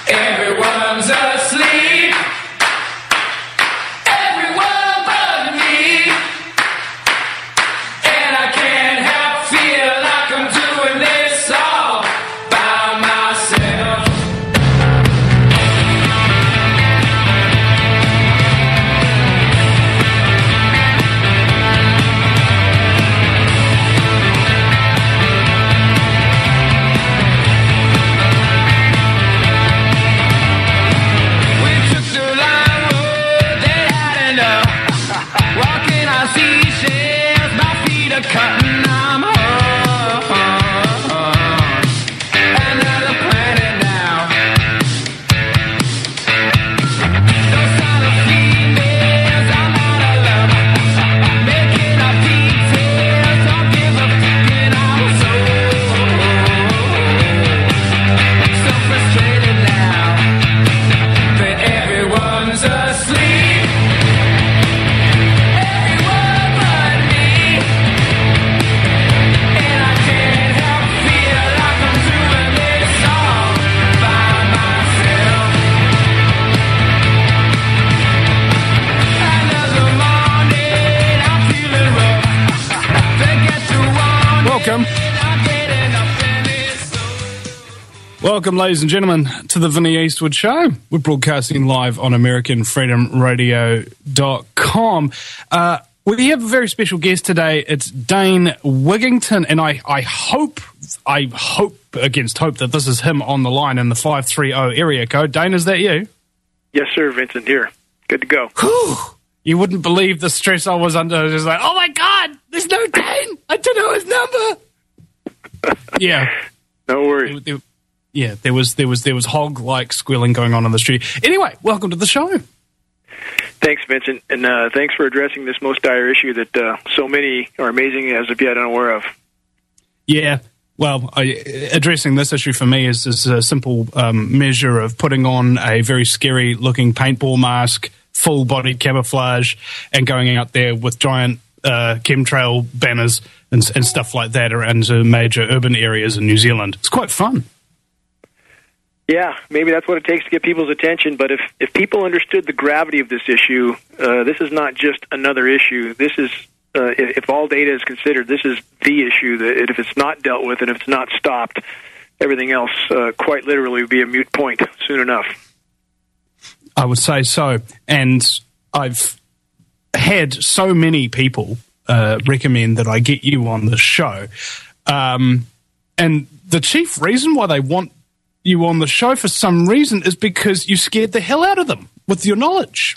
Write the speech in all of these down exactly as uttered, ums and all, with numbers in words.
Everyone's asleep. Everyone but me. And I can't help feel like I'm doing this all by myself. We took the line road, they had enough. Walking on seashells, my feet are cutting, I'm home. Another planet now. Those other females, I'm out of love. Making up details, don't give a fucking, I'm so, so frustrated now. But everyone's asleep. Everyone but me. And I can't help feel like I'm doing this all by myself. Another morning, I'm feeling rough. Forget to warn me, Welcome. I'm getting up in this. Welcome, ladies and gentlemen, to the Vinnie Eastwood Show. We're broadcasting live on American Freedom Radio dot com. Uh, we have a very special guest today. It's Dane Wigington, and I, I hope, I hope against hope that this is him on the line in the five three zero area code. Dane, is that you? Yes, sir, Vincent. Here. Good to go. Whew. You wouldn't believe the stress I was under. I was just like, oh my God, there's no Dane. I don't know his number. Yeah. No worries. There- yeah, there was there was there was hog-like squealing going on in the studio. Anyway, welcome to the show. Thanks, Vincent, and uh, thanks for addressing this most dire issue that uh, so many are amazing as of yet unaware of. Yeah, well, I, addressing this issue for me is, is a simple um, measure of putting on a very scary-looking paintball mask, full-bodied camouflage, and going out there with giant uh, chemtrail banners and, and stuff like that around uh, major urban areas in New Zealand. It's quite fun. Yeah, maybe that's what it takes to get people's attention, but if, if people understood the gravity of this issue, uh, this is not just another issue. This is, uh, if, if all data is considered, this is the issue that if it's not dealt with and if it's not stopped, everything else uh, quite literally would be a moot point soon enough. I would say so. And I've had so many people uh, recommend that I get you on the show. Um, and the chief reason why they want you on the show for some reason is because you scared the hell out of them with your knowledge.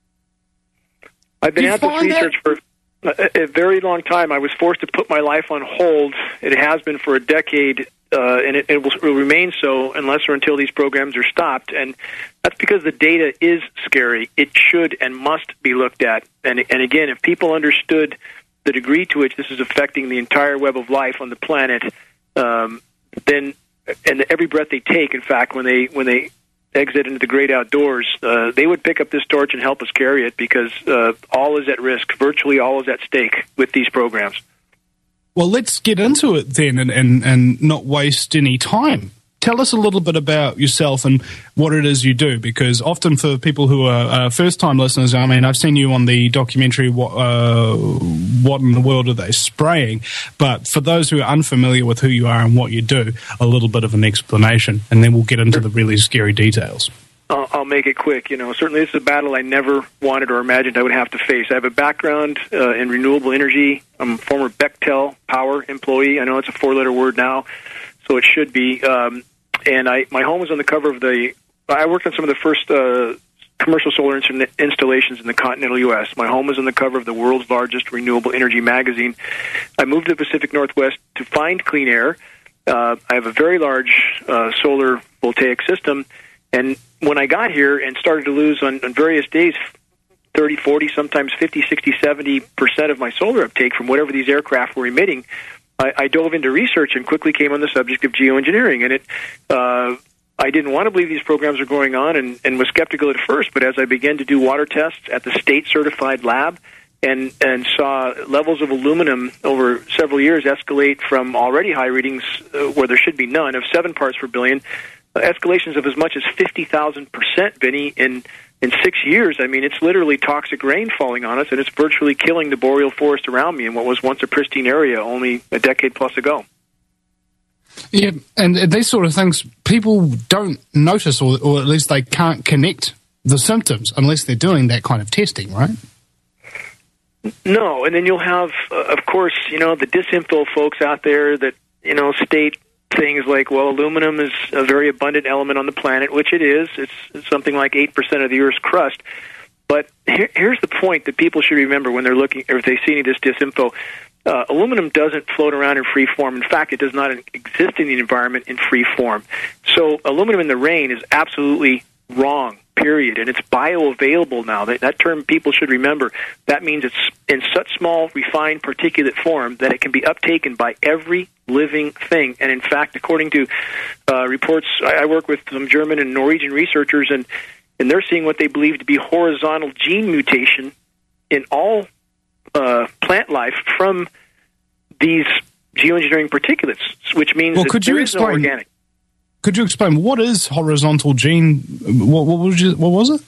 I've been Do you at this find research for a, a very long time. I was forced to put my life on hold. It has been for a decade, uh, and it, it will, will remain so unless or until these programs are stopped. And that's because the data is scary. It should and must be looked at. And, and again, if people understood the degree to which this is affecting the entire web of life on the planet, um, then and every breath they take, in fact, when they when they exit into the great outdoors, uh, they would pick up this torch and help us carry it because uh, all is at risk. Virtually all is at stake with these programs. Well, let's get into it then and, and, and not waste any time. Tell us a little bit about yourself and what it is you do, because often for people who are uh, first-time listeners, I mean, I've seen you on the documentary, What, uh, What in the World Are They Spraying? But for those who are unfamiliar with who you are and what you do, a little bit of an explanation, and then we'll get into the really scary details. I'll, I'll make it quick. You know, certainly this is a battle I never wanted or imagined I would have to face. I have a background uh, in renewable energy. I'm a former Bechtel Power employee. I know it's a four-letter word now, so it should be. Um, and I, my home was on the cover of the. I worked on some of the first uh, commercial solar ins- installations in the continental U S. My home was on the cover of the world's largest renewable energy magazine. I moved to the Pacific Northwest to find clean air. Uh, I have a very large uh, solar voltaic system, and when I got here and started to lose on, on various days thirty, forty, sometimes fifty, sixty, seventy percent of my solar uptake from whatever these aircraft were emitting, I, I dove into research and quickly came on the subject of geoengineering. And it, uh, I didn't want to believe these programs were going on and, and was skeptical at first, but as I began to do water tests at the state-certified lab and, and saw levels of aluminum over several years escalate from already high readings uh, where there should be none of seven parts per billion escalations of as much as fifty thousand percent, Vinny, in in six years. I mean, it's literally toxic rain falling on us, and it's virtually killing the boreal forest around me in what was once a pristine area only a decade plus ago. Yeah, and these sort of things, people don't notice, or, or at least they can't connect the symptoms unless they're doing that kind of testing, right? No, and then you'll have, uh, of course, you know, the disinfo folks out there that, you know, state things like, well, aluminum is a very abundant element on the planet, which it is. It's, it's something like eight percent of the Earth's crust. But here, here's the point that people should remember when they're looking, or if they see any of this disinfo. Uh, aluminum doesn't float around in free form. In fact, it does not exist in the environment in free form. So aluminum in the rain is absolutely wrong, period. And it's bioavailable now. That, that term people should remember. That means it's in such small, refined particulate form that it can be uptaken by every living thing. And in fact, according to uh, reports, I, I work with some German and Norwegian researchers, and, and they're seeing what they believe to be horizontal gene mutation in all uh, plant life from these geoengineering particulates, which means well, that could there you is explain, no organic. Could you explain what is horizontal gene? What, what, was, you, what was it?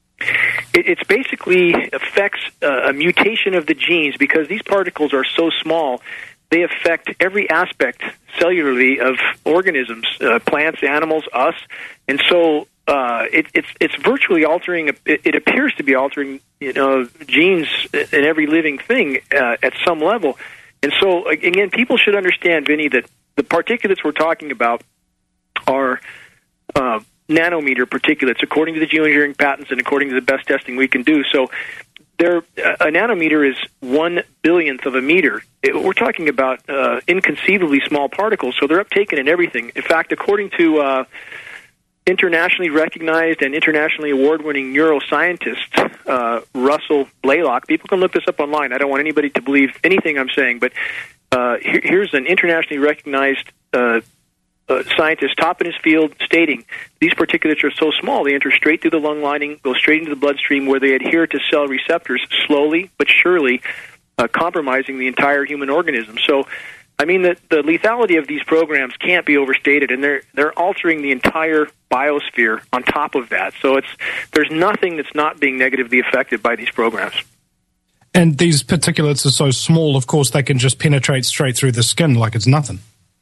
It it's basically affects uh, a mutation of the genes because these particles are so small. They affect every aspect cellularly of organisms, uh, plants, animals, us, and so uh, it, it's it's virtually altering. It, it appears to be altering, you know, genes in every living thing uh, at some level. And so, again, people should understand, Vinny, that the particulates we're talking about are uh, nanometer particulates, according to the geoengineering patents and according to the best testing we can do. So they're, a nanometer is one billionth of a meter. It, we're talking about uh, inconceivably small particles, so they're uptaken in everything. In fact, according to uh, internationally recognized and internationally award-winning neuroscientist uh, Russell Blaylock. People can look this up online. I don't want anybody to believe anything I'm saying, but uh, here, here's an internationally recognized uh, uh, scientist, top in his field, stating these particulates are so small they enter straight through the lung lining, go straight into the bloodstream where they adhere to cell receptors slowly but surely, uh, compromising the entire human organism. So I mean, the, the lethality of these programs can't be overstated, and they're they're altering the entire biosphere on top of that. So it's there's nothing that's not being negatively affected by these programs. And these particulates are so small, of course, they can just penetrate straight through the skin like it's nothing.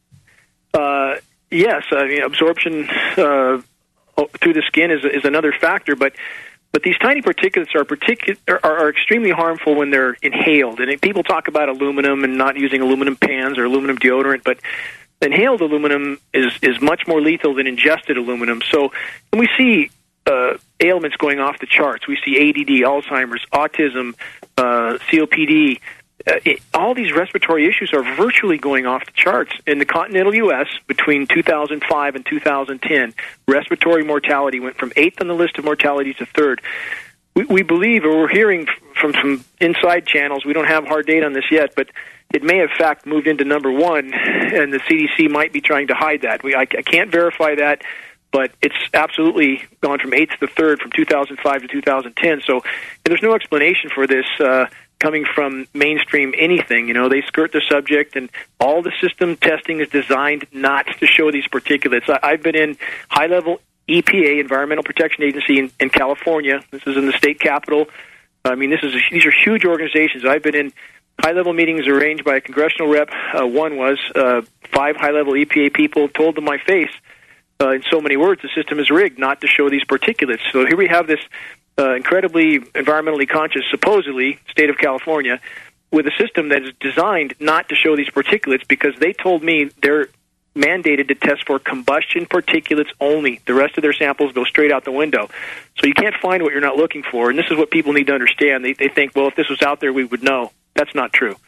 Uh, yes, I mean, absorption uh, through the skin is is another factor, but. But these tiny particulates are, particu- are, are extremely harmful when they're inhaled. And people talk about aluminum and not using aluminum pans or aluminum deodorant, but inhaled aluminum is, is much more lethal than ingested aluminum. So when we see uh, ailments going off the charts, we see A D D, Alzheimer's, autism, uh, C O P D, uh, it, all these respiratory issues are virtually going off the charts. In the continental U S, between two thousand five and two thousand ten, respiratory mortality went from eighth on the list of mortality to third. We, we believe, or we're hearing from some inside channels, we don't have hard data on this yet, but it may have, in fact, moved into number one, and the C D C might be trying to hide that. We, I, I can't verify that, but it's absolutely gone from eighth to third from two thousand five to two thousand ten. So and there's no explanation for this uh, coming from mainstream anything. You know, they skirt the subject, and all the system testing is designed not to show these particulates. I, I've been in high-level E P A, Environmental Protection Agency in, in California. This is in the state capital. I mean, this is a, these are huge organizations. I've been in high-level meetings arranged by a congressional rep. Uh, one was uh, five high-level E P A people told to my face, uh, in so many words, the system is rigged not to show these particulates. So here we have this uh, incredibly environmentally conscious, supposedly, state of California, with a system that is designed not to show these particulates because they told me they're mandated to test for combustion particulates only. The rest of their samples go straight out the window. So you can't find what you're not looking for, and this is what people need to understand. They, they think, well, if this was out there, we would know. That's not true.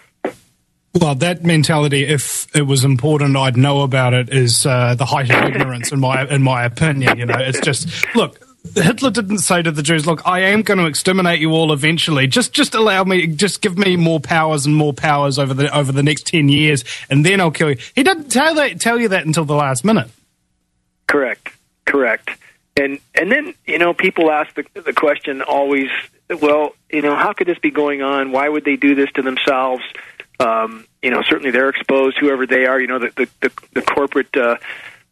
Well, that mentality, if it was important, I'd know about it, is uh, the height of ignorance, in my in my opinion. You know, it's just, look, Hitler didn't say to the Jews, look, I am going to exterminate you all eventually. Just just allow me, just give me more powers and more powers over the over the next ten years, and then I'll kill you. He didn't tell that tell you that until the last minute. Correct, correct. And and then, you know, people ask the, the question always, well, you know, how could this be going on? Why would they do this to themselves? Um, you know, certainly they're exposed, whoever they are, you know, the, the, the, the corporate uh,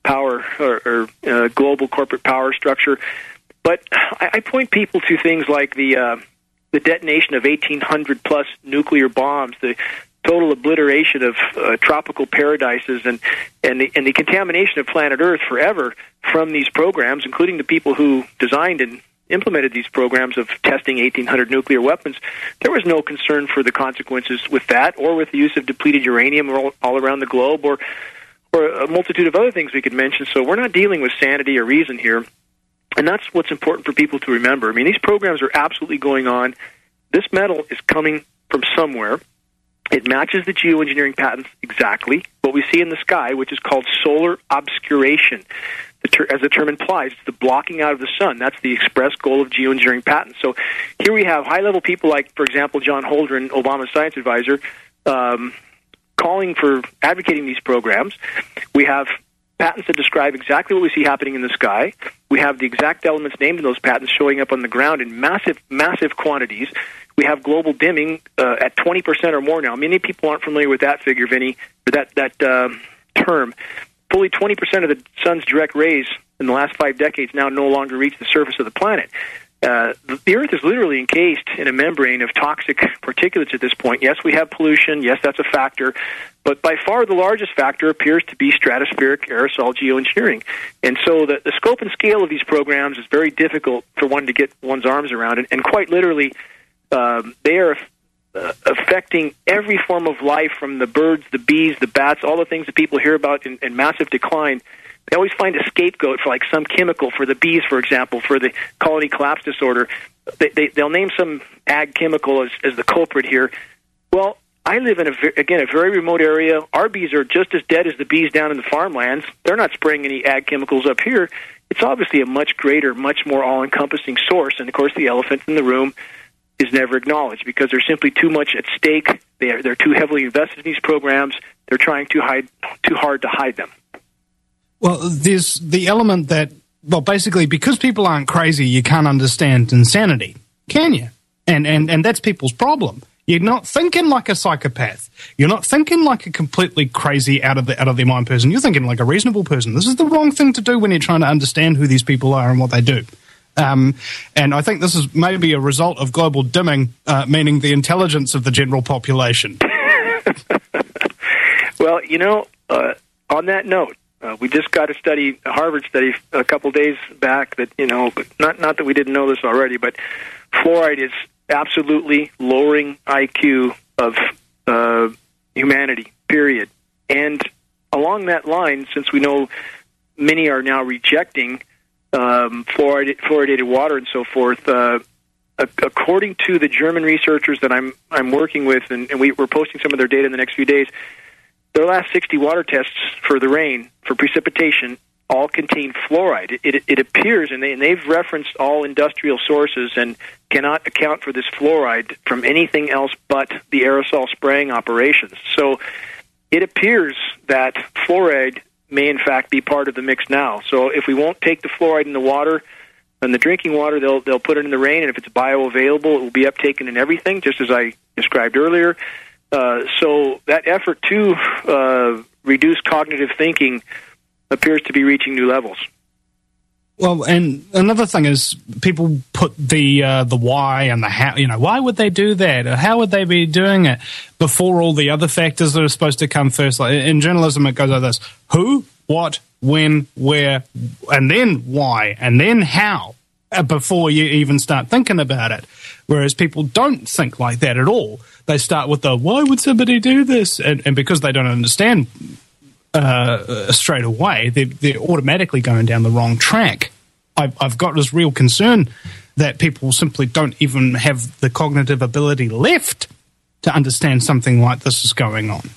power or, or uh, global corporate power structure. But I, I point people to things like the uh, the detonation of eighteen hundred plus nuclear bombs, the total obliteration of uh, tropical paradises, and and the, and the contamination of planet Earth forever from these programs, including the people who designed and implemented these programs of testing eighteen hundred nuclear weapons. There was no concern for the consequences with that, or with the use of depleted uranium all, all around the globe, or or a multitude of other things we could mention. So we're not dealing with sanity or reason here, and that's what's important for people to remember. I mean, these programs are absolutely going on. This metal is coming from somewhere. It matches the geoengineering patents exactly. What we see in the sky, which is called solar obscuration, the ter- as the term implies, it's the blocking out of the sun. That's the express goal of geoengineering patents. So here we have high-level people like, for example, John Holdren, Obama's science advisor, um, calling for advocating these programs. We have patents that describe exactly what we see happening in the sky. We have the exact elements named in those patents showing up on the ground in massive, massive quantities. We have global dimming uh, at twenty percent or more now. Many people aren't familiar with that figure, Vinny, or that, that uh, term. Fully twenty percent of the sun's direct rays in the last five decades now no longer reach the surface of the planet. Uh, the Earth is literally encased in a membrane of toxic particulates at this point. Yes, we have pollution. Yes, that's a factor. But by far the largest factor appears to be stratospheric aerosol geoengineering. And so the, the scope and scale of these programs is very difficult for one to get one's arms around. And, and quite literally, um, they are uh, affecting every form of life, from the birds, the bees, the bats, all the things that people hear about in, in massive decline. They always find a scapegoat for like some chemical, for the bees, for example, for the colony collapse disorder. They, they, they'll name some ag chemical as, as the culprit here. Well, I live in, a again, a very remote area. Our bees are just as dead as the bees down in the farmlands. They're not spraying any ag chemicals up here. It's obviously a much greater, much more all-encompassing source. And, of course, the elephant in the room is never acknowledged because there's simply too much at stake. They are, they're too heavily invested in these programs. They're trying too, hide, too hard to hide them. Well, there's the element that, well, basically, because people aren't crazy, you can't understand insanity, can you? And and and that's people's problem. You're not thinking like a psychopath. You're not thinking like a completely crazy, out of the out of their mind person. You're thinking like a reasonable person. This is the wrong thing to do when you're trying to understand who these people are and what they do. Um, and I think this is maybe a result of global dimming, uh, meaning the intelligence of the general population. Well, you know, uh, on that note, Uh, we just got a study, a Harvard study, a couple days back that, you know, not not that we didn't know this already, but fluoride is absolutely lowering I Q of uh, humanity, period. And along that line, since we know many are now rejecting um, fluoride, fluoridated water and so forth, uh, according to the German researchers that I'm I'm working with, and, and we, we're posting some of their data in the next few days, their last sixty water tests for the rain, for precipitation, all contain fluoride. It, it, it appears, and, they, and they've referenced all industrial sources and cannot account for this fluoride from anything else but the aerosol spraying operations. So it appears that fluoride may, in fact, be part of the mix now. So if we won't take the fluoride in the water, in the drinking water, they'll they'll put it in the rain, and if it's bioavailable, it will be uptaken in everything, just as I described earlier. Uh, so that effort to uh, reduce cognitive thinking appears to be reaching new levels. Well, and another thing is people put the uh, the why and the how. You know, why would they do that? Or how would they be doing it before all the other factors that are supposed to come first? Like in journalism, it goes like this: who, what, when, where, and then why, and then how, before you even start thinking about it. Whereas people don't think like that at all. They start with the, why would somebody do this? And, and because they don't understand uh, straight away, they're, they're automatically going down the wrong track. I've, I've got this real concern that people simply don't even have the cognitive ability left to understand something like this is going on.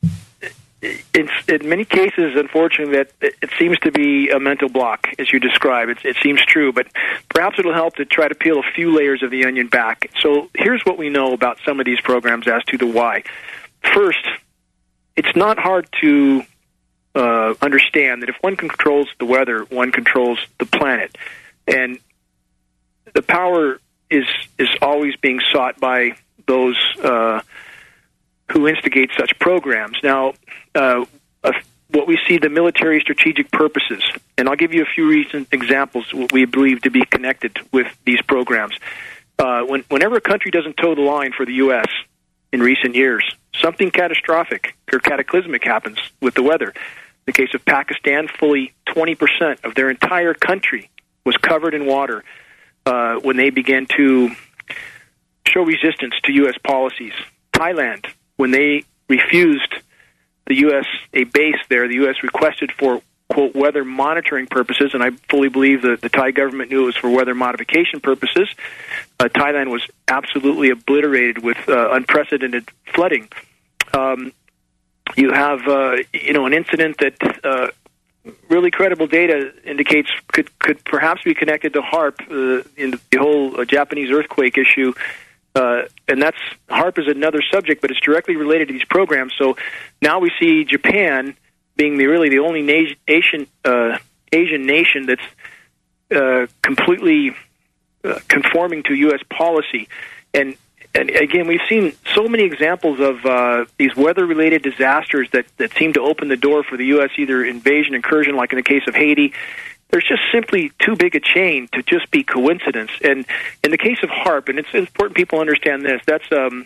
It's, in many cases, unfortunately, that it, it seems to be a mental block, as you describe. It, it seems true, but perhaps it'll help to try to peel a few layers of the onion back. So here's what we know about some of these programs as to the why. First, it's not hard to uh, understand that if one controls the weather, one controls the planet. And the power is is always being sought by those uh, who instigate such programs. Now, uh, a, what we see the military strategic purposes. And I'll give you a few recent examples what we believe to be connected with these programs. Uh, when, whenever a country doesn't toe the line for the U S in recent years, something catastrophic or cataclysmic happens with the weather. In the case of Pakistan, fully twenty percent of their entire country was covered in water uh, when they began to show resistance to U S policies. Thailand, when they refused the U S a base there, the U S requested for, quote, weather monitoring purposes, and I fully believe that the Thai government knew it was for weather modification purposes. Uh, Thailand was absolutely obliterated with uh, unprecedented flooding. Um, you have, uh, you know, an incident that uh, really credible data indicates could could perhaps be connected to HAARP uh, in the whole uh, Japanese earthquake issue. Uh, and that's HAARP is another subject, but it's directly related to these programs. So now we see Japan being the really the only na- Asian uh, Asian nation that's uh, completely uh, conforming to U S policy. And and again, we've seen so many examples of uh, these weather-related disasters that, that seem to open the door for the U S either invasion, incursion, like in the case of Haiti. There's just simply too big a chain to just be coincidence. And in the case of HAARP, and it's important people understand this, that's um,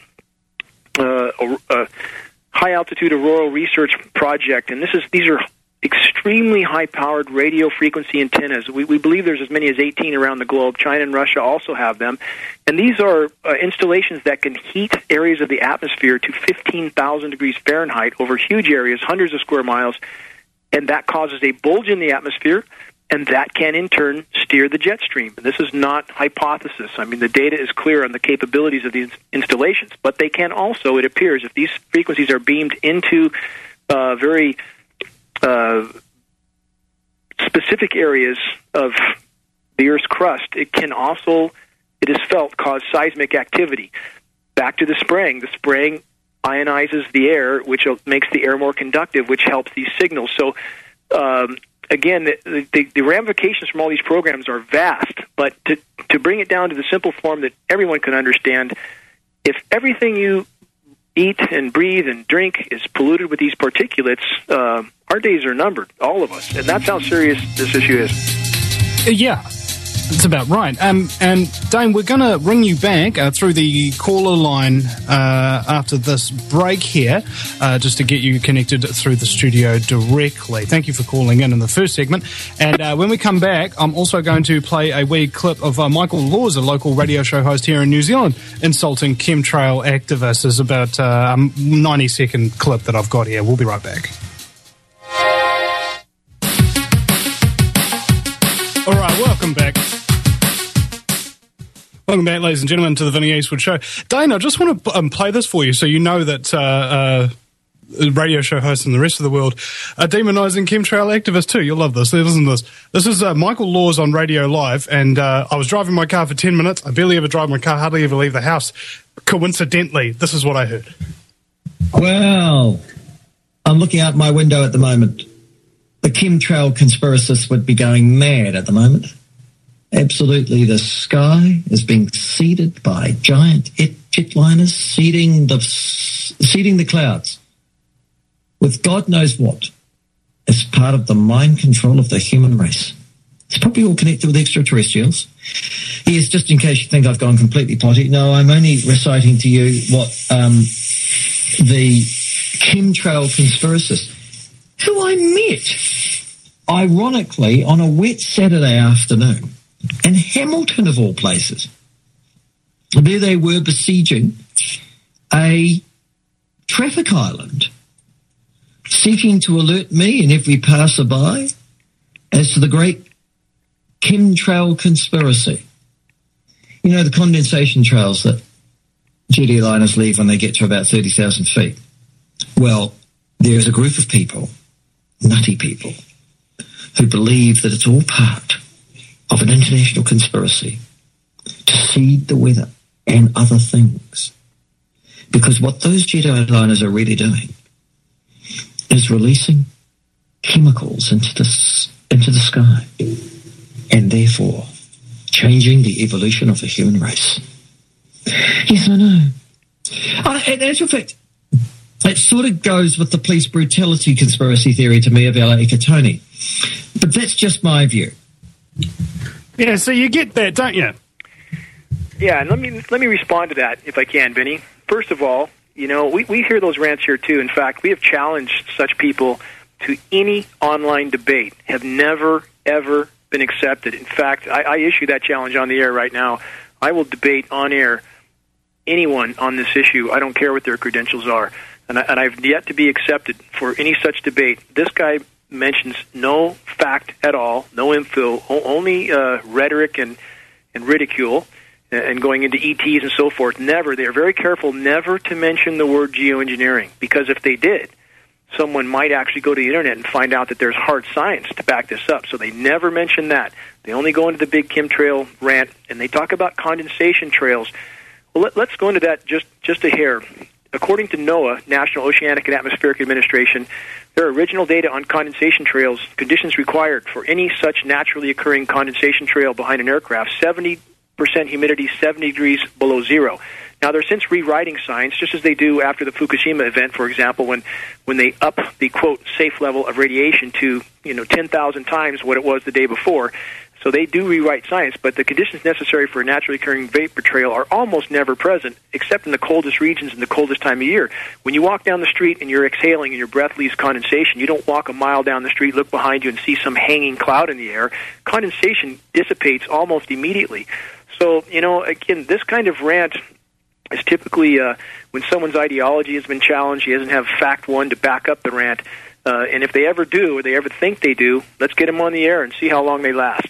uh, a, a high-altitude auroral research project, and this is these are extremely high-powered radio frequency antennas. We, we believe there's as many as eighteen around the globe. China and Russia also have them. And these are uh, installations that can heat areas of the atmosphere to fifteen thousand degrees Fahrenheit over huge areas, hundreds of square miles, and that causes a bulge in the atmosphere, and that can, in turn, steer the jet stream. And this is not hypothesis. I mean, the data is clear on the capabilities of these installations. But they can also, it appears, if these frequencies are beamed into uh, very uh, specific areas of the Earth's crust, it can also, it is felt, cause seismic activity. Back to the spraying. The spraying ionizes the air, which makes the air more conductive, which helps these signals. So, um, Again, the, the, the ramifications from all these programs are vast, but to, to bring it down to the simple form that everyone can understand, if everything you eat and breathe and drink is polluted with these particulates, uh, our days are numbered, all of us, and that's how serious this issue is. Yeah. That's about right. Um, and Dane, we're going to ring you back uh, through the caller line uh, after this break here, uh, just to get you connected through the studio directly. Thank you for calling in in the first segment. And uh, when we come back, I'm also going to play a wee clip of uh, Michael Laws, a local radio show host here in New Zealand, insulting chemtrail activists. It's about uh, a ninety second clip that I've got here. We'll be right back. All right, welcome back. Welcome back, ladies and gentlemen, to the Vinnie Eastwood Show. Dane, I just want to um, play this for you so you know that uh, uh, radio show hosts in the rest of the world are demonising chemtrail activists too. You'll love this. Listen to this. This is uh, Michael Laws on Radio Live, and uh, I was driving my car for ten minutes. I barely ever drive my car, hardly ever leave the house. Coincidentally, this is what I heard. Well, I'm looking out my window at the moment. The chemtrail conspiracists would be going mad at the moment. Absolutely, the sky is being seeded by giant jetliners, seeding the seeding the clouds with God knows what as part of the mind control of the human race. It's probably all connected with extraterrestrials. Yes, just in case you think I've gone completely potty, no, I'm only reciting to you what um, the chemtrail conspiracists, who I met, ironically, on a wet Saturday afternoon, in Hamilton, of all places. There they were besieging a traffic island, seeking to alert me and every passerby as to the great chemtrail conspiracy. You know, the condensation trails that jet airliners leave when they get to about thirty thousand feet. Well, there is a group of people, nutty people, who believe that it's all part of an international conspiracy to seed the weather and other things. Because what those jet airliners are really doing is releasing chemicals into the, into the sky and therefore changing the evolution of the human race. Yes, I know. Uh, in actual fact, It sort of goes with the police brutality conspiracy theory to me of Ella Ikatoni. But that's just my view. Yeah, so you get that, don't you? Yeah, and let me let me respond to that if I can, Vinny. First of all, you know, we, we hear those rants here too. In fact, we have challenged such people to any online debate, have never, ever been accepted. In fact, I, I issue that challenge on the air right now. I will debate on air anyone on this issue. I don't care what their credentials are. And, I, and I've yet to be accepted for any such debate. This guy mentions no fact at all, no info, only uh, rhetoric and, and ridicule, and going into E Ts and so forth. Never. They're very careful never to mention the word geoengineering, because if they did, someone might actually go to the internet and find out that there's hard science to back this up. So they never mention that. They only go into the big chemtrail rant, and they talk about condensation trails. Well, let, let's go into that just, just a hair. According to NOAA, National Oceanic and Atmospheric Administration, their original data on condensation trails, conditions required for any such naturally occurring condensation trail behind an aircraft, seventy percent humidity, seventy degrees below zero. Now, they're since rewriting science, just as they do after the Fukushima event, for example, when, when they up the, quote, safe level of radiation to, you know, ten thousand times what it was the day before. So they do rewrite science, but the conditions necessary for a naturally occurring vapor trail are almost never present, except in the coldest regions and the coldest time of year. When you walk down the street and you're exhaling and your breath leaves condensation, you don't walk a mile down the street, look behind you, and see some hanging cloud in the air. Condensation dissipates almost immediately. So, you know, again, this kind of rant is typically uh, when someone's ideology has been challenged, he doesn't have fact one to back up the rant. Uh, and if they ever do, or they ever think they do, let's get them on the air and see how long they last.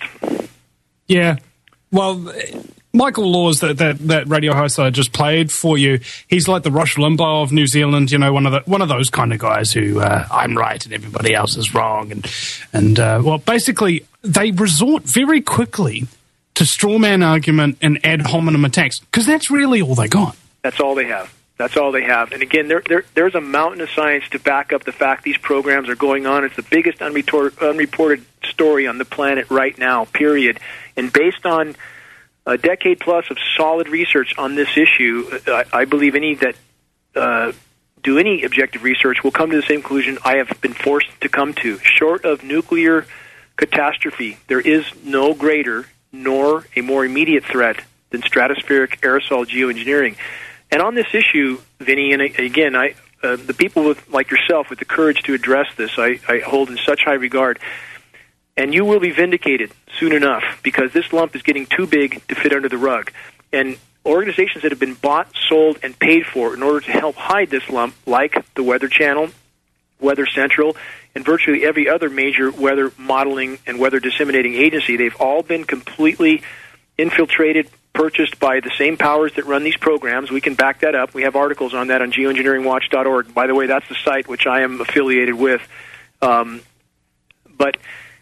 Yeah. Well, Michael Laws, that, that, that radio host I just played for you, he's like the Rush Limbaugh of New Zealand, you know, one of the, one of those kind of guys who, uh, I'm right and everybody else is wrong. And, and uh, well, basically, they resort very quickly to strawman argument and ad hominem attacks, because that's really all they got. That's all they have. That's all they have. And again, there, there, there's a mountain of science to back up the fact these programs are going on. It's the biggest unretor- unreported story on the planet right now, period. And based on a decade plus of solid research on this issue, I, I believe any that uh, do any objective research will come to the same conclusion I have been forced to come to. Short of nuclear catastrophe, there is no greater nor a more immediate threat than stratospheric aerosol geoengineering. And on this issue, Vinny, and again, I, uh, the people with, like yourself with the courage to address this, I, I hold in such high regard. And you will be vindicated soon enough, because this lump is getting too big to fit under the rug. And organizations that have been bought, sold, and paid for in order to help hide this lump, like the Weather Channel, Weather Central, and virtually every other major weather modeling and weather disseminating agency, they've all been completely infiltrated, purchased by the same powers that run these programs. We can back that up. We have articles on that on geoengineering watch dot org. By the way, that's the site which I am affiliated with. Um, but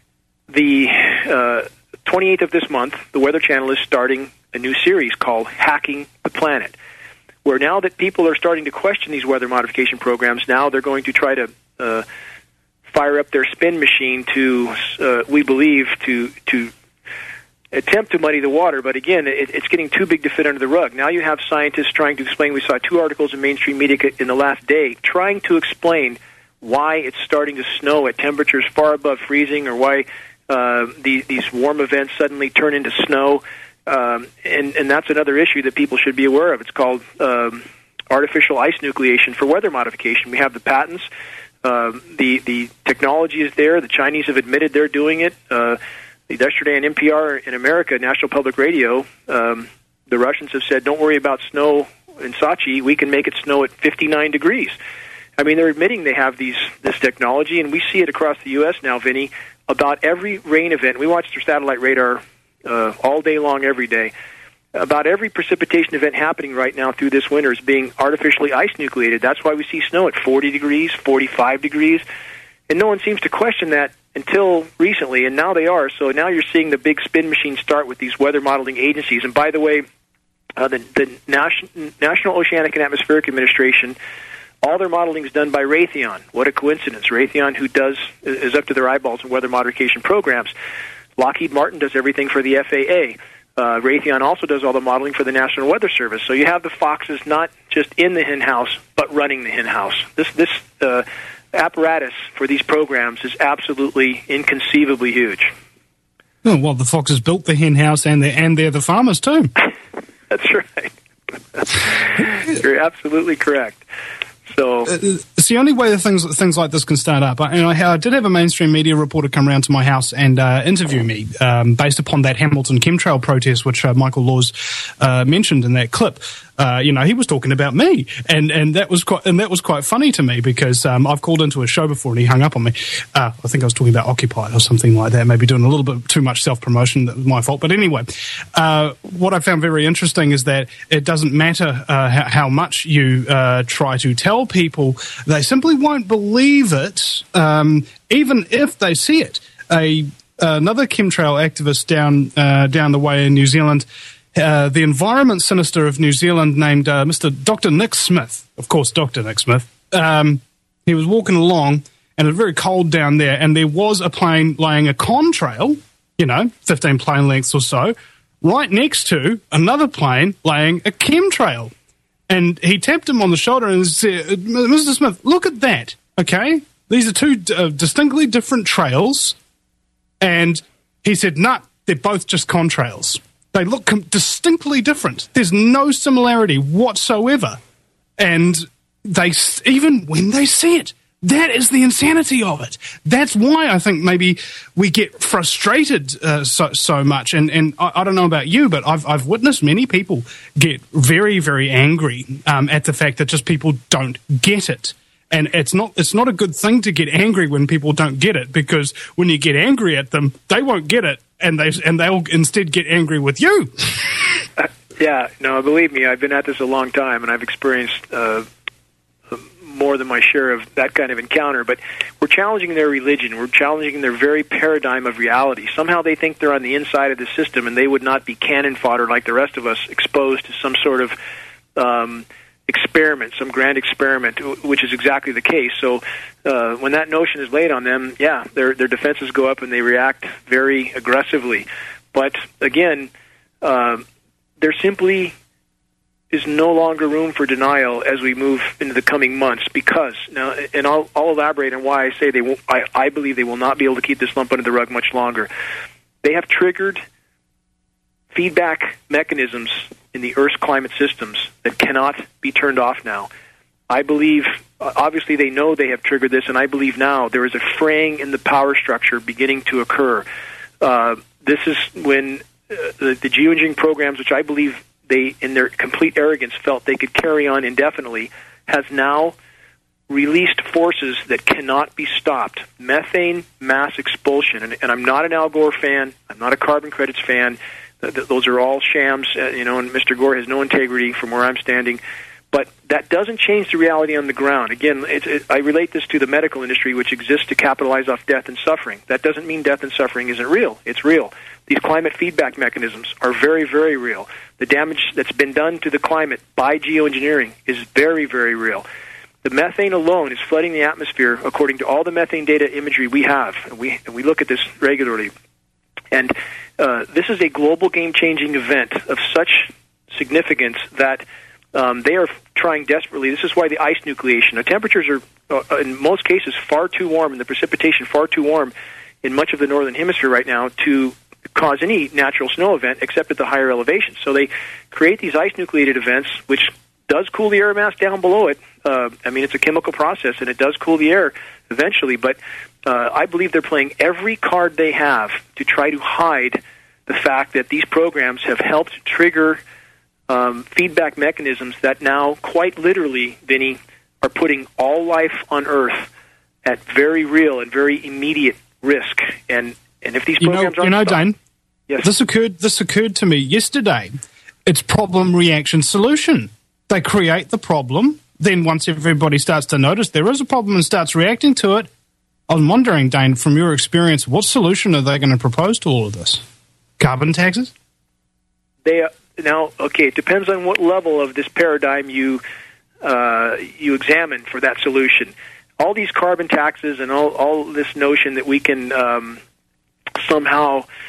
the uh, twenty-eighth of this month, the Weather Channel is starting a new series called Hacking the Planet, where now that people are starting to question these weather modification programs, now they're going to try to uh, fire up their spin machine to, uh, we believe, to to attempt to muddy the water. But again, it, it's getting too big to fit under the rug. Now you have scientists trying to explain. We saw two articles in mainstream media in the last day trying to explain why it's starting to snow at temperatures far above freezing, or why uh, the, these warm events suddenly turn into snow. Um, and, and that's another issue that people should be aware of. It's called um, artificial ice nucleation for weather modification. We have the patents. Uh, the the technology is there. The Chinese have admitted they're doing it. Uh, yesterday on N P R in America, National Public Radio, um, the Russians have said, don't worry about snow in Sochi. We can make it snow at fifty-nine degrees. I mean, they're admitting they have these this technology, and we see it across the U S now, Vinny. About every rain event, we watch their satellite radar uh, all day long, every day. About every precipitation event happening right now through this winter is being artificially ice nucleated. That's why we see snow at forty degrees, forty-five degrees. And no one seems to question that until recently, and now they are. So now you're seeing the big spin machine start with these weather modeling agencies. And by the way, uh, the, the Nas- National Oceanic and Atmospheric Administration, all their modeling is done by Raytheon. What a coincidence. Raytheon, who does is up to their eyeballs in weather modification programs. Lockheed Martin does everything for the F A A. Uh, Raytheon also does all the modeling for the National Weather Service. So you have the foxes not just in the hen house, but running the hen house. This this uh, apparatus for these programs is absolutely inconceivably huge. Oh, well, the foxes built the hen house, and they're, and they're the farmers too. That's right. You're absolutely correct. So uh, it's the only way that things things like this can start up. And I, I did have a mainstream media reporter come around to my house and uh, interview me um, based upon that Hamilton chemtrail protest, which uh, Michael Laws uh, mentioned in that clip. Uh, you know, he was talking about me, and, and that was quite and that was quite funny to me because um, I've called into a show before and he hung up on me. Uh, I think I was talking about Occupy or something like that, maybe doing a little bit too much self promotion. That was my fault. But anyway, uh, what I found very interesting is that it doesn't matter uh, how, how much you uh, try to tell people, they simply won't believe it, um, even if they see it. A another chemtrail activist down uh, down the way in New Zealand. Uh, the Environment Minister of New Zealand named uh, Mister Doctor Nick Smith, of course, Doctor Nick Smith, um, he was walking along and it was very cold down there and there was a plane laying a contrail, you know, fifteen plane lengths or so, right next to another plane laying a chemtrail. And he tapped him on the shoulder and said, Mister Smith, look at that, okay? These are two uh, distinctly different trails. And he said, nah, they're both just contrails. They look com- distinctly different. There's no similarity whatsoever. And they, even when they see it, that is the insanity of it. That's why I think maybe we get frustrated uh, so, so much. And, and I, I don't know about you, but I've, I've witnessed many people get very, very angry um, at the fact that just people don't get it. And it's not it's not a good thing to get angry when people don't get it, because when you get angry at them, they won't get it, and they and they'll instead get angry with you. uh, yeah, no, believe me, I've been at this a long time, and I've experienced uh, more than my share of that kind of encounter. But we're challenging their religion. We're challenging their very paradigm of reality. Somehow they think they're on the inside of the system, and they would not be cannon fodder like the rest of us, exposed to some sort of um, experiment, some grand experiment, which is exactly the case. So uh, when that notion is laid on them, yeah, their their defenses go up and they react very aggressively. But again, uh, there simply is no longer room for denial as we move into the coming months, because now, and I'll, I'll elaborate on why I say they won't. I, I believe they will not be able to keep this lump under the rug much longer. They have triggered feedback mechanisms in the Earth's climate systems that cannot be turned off now. I believe, obviously they know they have triggered this, and I believe now there is a fraying in the power structure beginning to occur. Uh, this is when uh, the, the geoengineering programs, which I believe they, in their complete arrogance, felt they could carry on indefinitely, has now released forces that cannot be stopped. Methane mass expulsion, and, and I'm not an Al Gore fan, I'm not a carbon credits fan. Those are all shams, uh, you know, and Mister Gore has no integrity from where I'm standing. But that doesn't change the reality on the ground. Again, it, it, I relate this to the medical industry, which exists to capitalize off death and suffering. That doesn't mean death and suffering isn't real. It's real. These climate feedback mechanisms are very, very real. The damage that's been done to the climate by geoengineering is very, very real. The methane alone is flooding the atmosphere, according to all the methane data imagery we have. And we, and we look at this regularly. And uh, this is a global game-changing event of such significance that um, they are trying desperately. This is why the ice nucleation. The temperatures are, uh, in most cases, far too warm, and the precipitation far too warm in much of the northern hemisphere right now to cause any natural snow event except at the higher elevations. So they create these ice-nucleated events, which does cool the air mass down below it. Uh, I mean, it's a chemical process, and it does cool the air eventually, but uh, I believe they're playing every card they have to try to hide the fact that these programs have helped trigger um, feedback mechanisms that now, quite literally, Vinny, are putting all life on Earth at very real and very immediate risk. And and if these you programs know, aren't you know, stopped, Dane, yes. this occurred. This occurred to me yesterday. It's problem, reaction, solution. They create the problem. Then once everybody starts to notice there is a problem and starts reacting to it, I'm wondering, Dane, from your experience, what solution are they going to propose to all of this? Carbon taxes? They uh, now, okay, it depends on what level of this paradigm you uh, you examine for that solution. All these carbon taxes and all, all this notion that we can um, somehow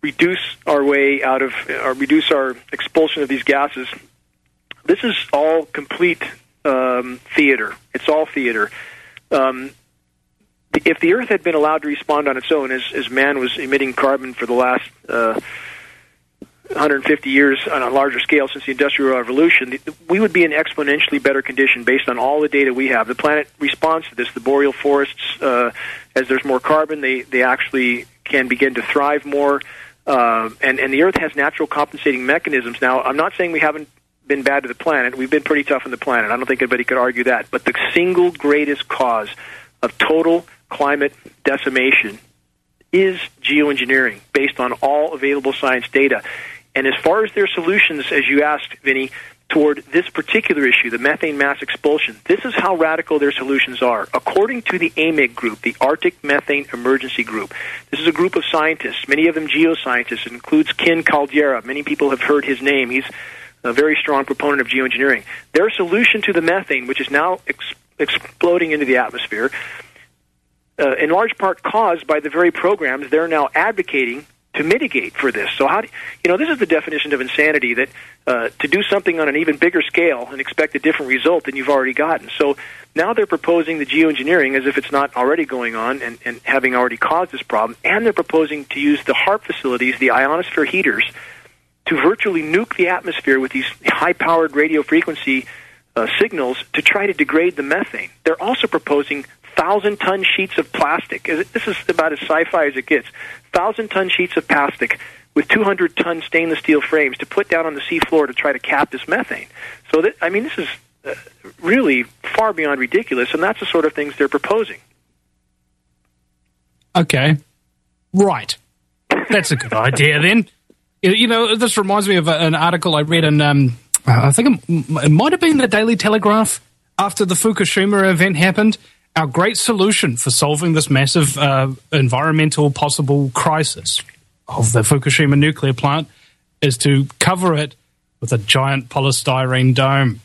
reduce our way out of, or reduce our expulsion of these gases. This is all complete um, theater. It's all theater. Um, if the Earth had been allowed to respond on its own, as, as man was emitting carbon for the last uh, one hundred fifty years on a larger scale since the Industrial Revolution, we would be in exponentially better condition based on all the data we have. The planet responds to this. The boreal forests, uh, as there's more carbon, they, they actually can begin to thrive more. Uh, and, and the Earth has natural compensating mechanisms. Now, I'm not saying we haven't been bad to the planet. We've been pretty tough on the planet. I don't think anybody could argue that. But the single greatest cause of total climate decimation is geoengineering, based on all available science data. And as far as their solutions, as you asked, Vinny, toward this particular issue, the methane mass expulsion, this is how radical their solutions are. According to the A M E G group, the Arctic Methane Emergency Group, this is a group of scientists, many of them geoscientists. It includes Ken Caldeira. Many people have heard his name. He's a very strong proponent of geoengineering. Their solution to the methane, which is now ex- exploding into the atmosphere, uh, in large part caused by the very programs they're now advocating to mitigate for this. So how do, you know, this is the definition of insanity, that uh, to do something on an even bigger scale and expect a different result than you've already gotten. So now they're proposing the geoengineering as if it's not already going on and, and having already caused this problem, and they're proposing to use the HAARP facilities, the ionosphere heaters, to virtually nuke the atmosphere with these high-powered radio frequency uh, signals to try to degrade the methane. They're also proposing thousand-ton sheets of plastic. This is about as sci-fi as it gets. Thousand-ton sheets of plastic with two hundred ton stainless steel frames to put down on the seafloor to try to cap this methane. So, that, I mean, this is uh, really far beyond ridiculous, and that's the sort of things they're proposing. Okay. Right. That's a good idea, then. You know, this reminds me of an article I read in, um, I think it might have been the Daily Telegraph after the Fukushima event happened. Our great solution for solving this massive uh, environmental possible crisis of the Fukushima nuclear plant is to cover it with a giant polystyrene dome.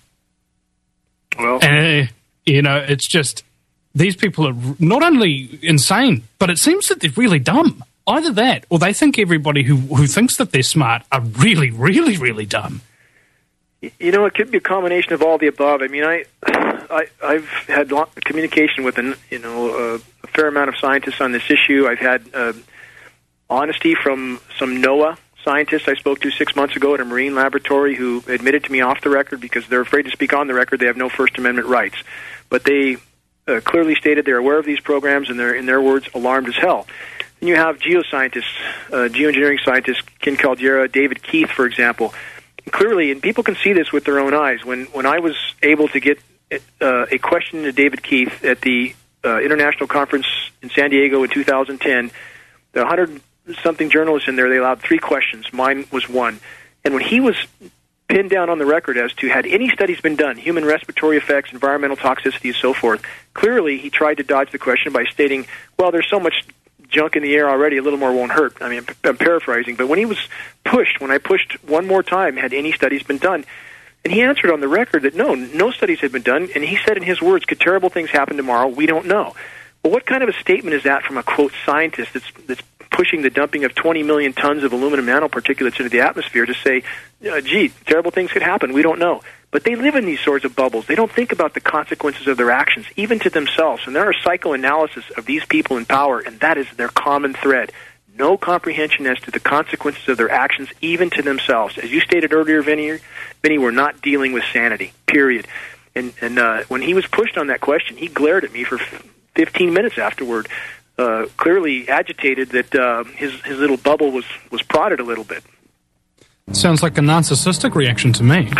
Well, and, uh, you know, it's just, these people are not only insane, but it seems that they're really dumb. Either that, or they think everybody who, who thinks that they're smart are really, really, really dumb. You know, it could be a combination of all the above. I mean, I, I I've had long communication with an, you know uh, a fair amount of scientists on this issue. I've had uh, honesty from some NOAA scientists I spoke to six months ago at a marine laboratory who admitted to me off the record, because they're afraid to speak on the record. They have no First Amendment rights, but they uh, clearly stated they're aware of these programs and they're, in their words, alarmed as hell. Then you have geoscientists, uh, geoengineering scientists, Ken Caldeira, David Keith, for example. Clearly, and people can see this with their own eyes, when, when I was able to get uh, a question to David Keith at the uh, International Conference in San Diego in two thousand ten, the one hundred something journalists in there, they allowed three questions. Mine was one. And when he was pinned down on the record as to had any studies been done, human respiratory effects, environmental toxicity, and so forth, clearly he tried to dodge the question by stating, well, there's so much junk in the air already, a little more won't hurt. I mean, I'm paraphrasing, but when he was pushed, when I pushed one more time, had any studies been done? And he answered on the record that no, no studies had been done, and he said in his words, could terrible things happen tomorrow? We don't know. Well, what kind of a statement is that from a, quote, scientist that's, that's pushing the dumping of twenty million tons of aluminum nanoparticulates into the atmosphere to say, uh, gee, terrible things could happen, we don't know. But they live in these sorts of bubbles. They don't think about the consequences of their actions, even to themselves. And there are psychoanalysis of these people in power, and that is their common thread. No comprehension as to the consequences of their actions, even to themselves. As you stated earlier, Vinny, Vinny, we're not dealing with sanity, period. And, and uh, when he was pushed on that question, he glared at me for fifteen minutes afterward, uh, clearly agitated that uh, his, his little bubble was, was prodded a little bit. Sounds like a narcissistic reaction to me.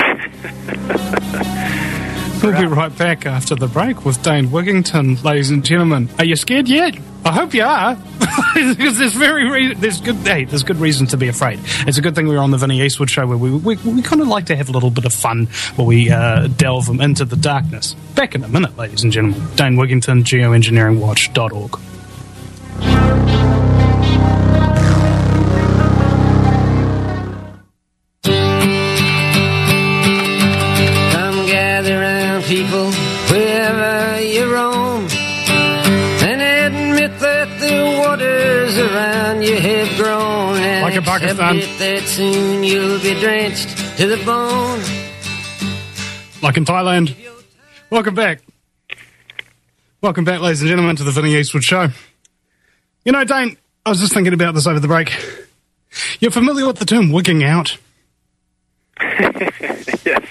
We'll be right back after the break with Dane Wigington, ladies and gentlemen. Are you scared yet? I hope you are, because there's very re- there's good hey, there's good reason to be afraid. It's a good thing we're on the Vinny Eastwood show, where we we, we kind of like to have a little bit of fun where we uh, delve them into the darkness. Back in a minute, ladies and gentlemen. Dane Wigington, geoengineering watch dot org. People, wherever you roam, and admit that the waters around you have grown, and Like a Pakistan. accept it that soon you'll be drenched to the bone. Like in Thailand. Welcome back. Welcome back, ladies and gentlemen, to the Vinnie Eastwood Show. You know, Dane, I was just thinking about this over the break. You're familiar with the term wigging out? Yes.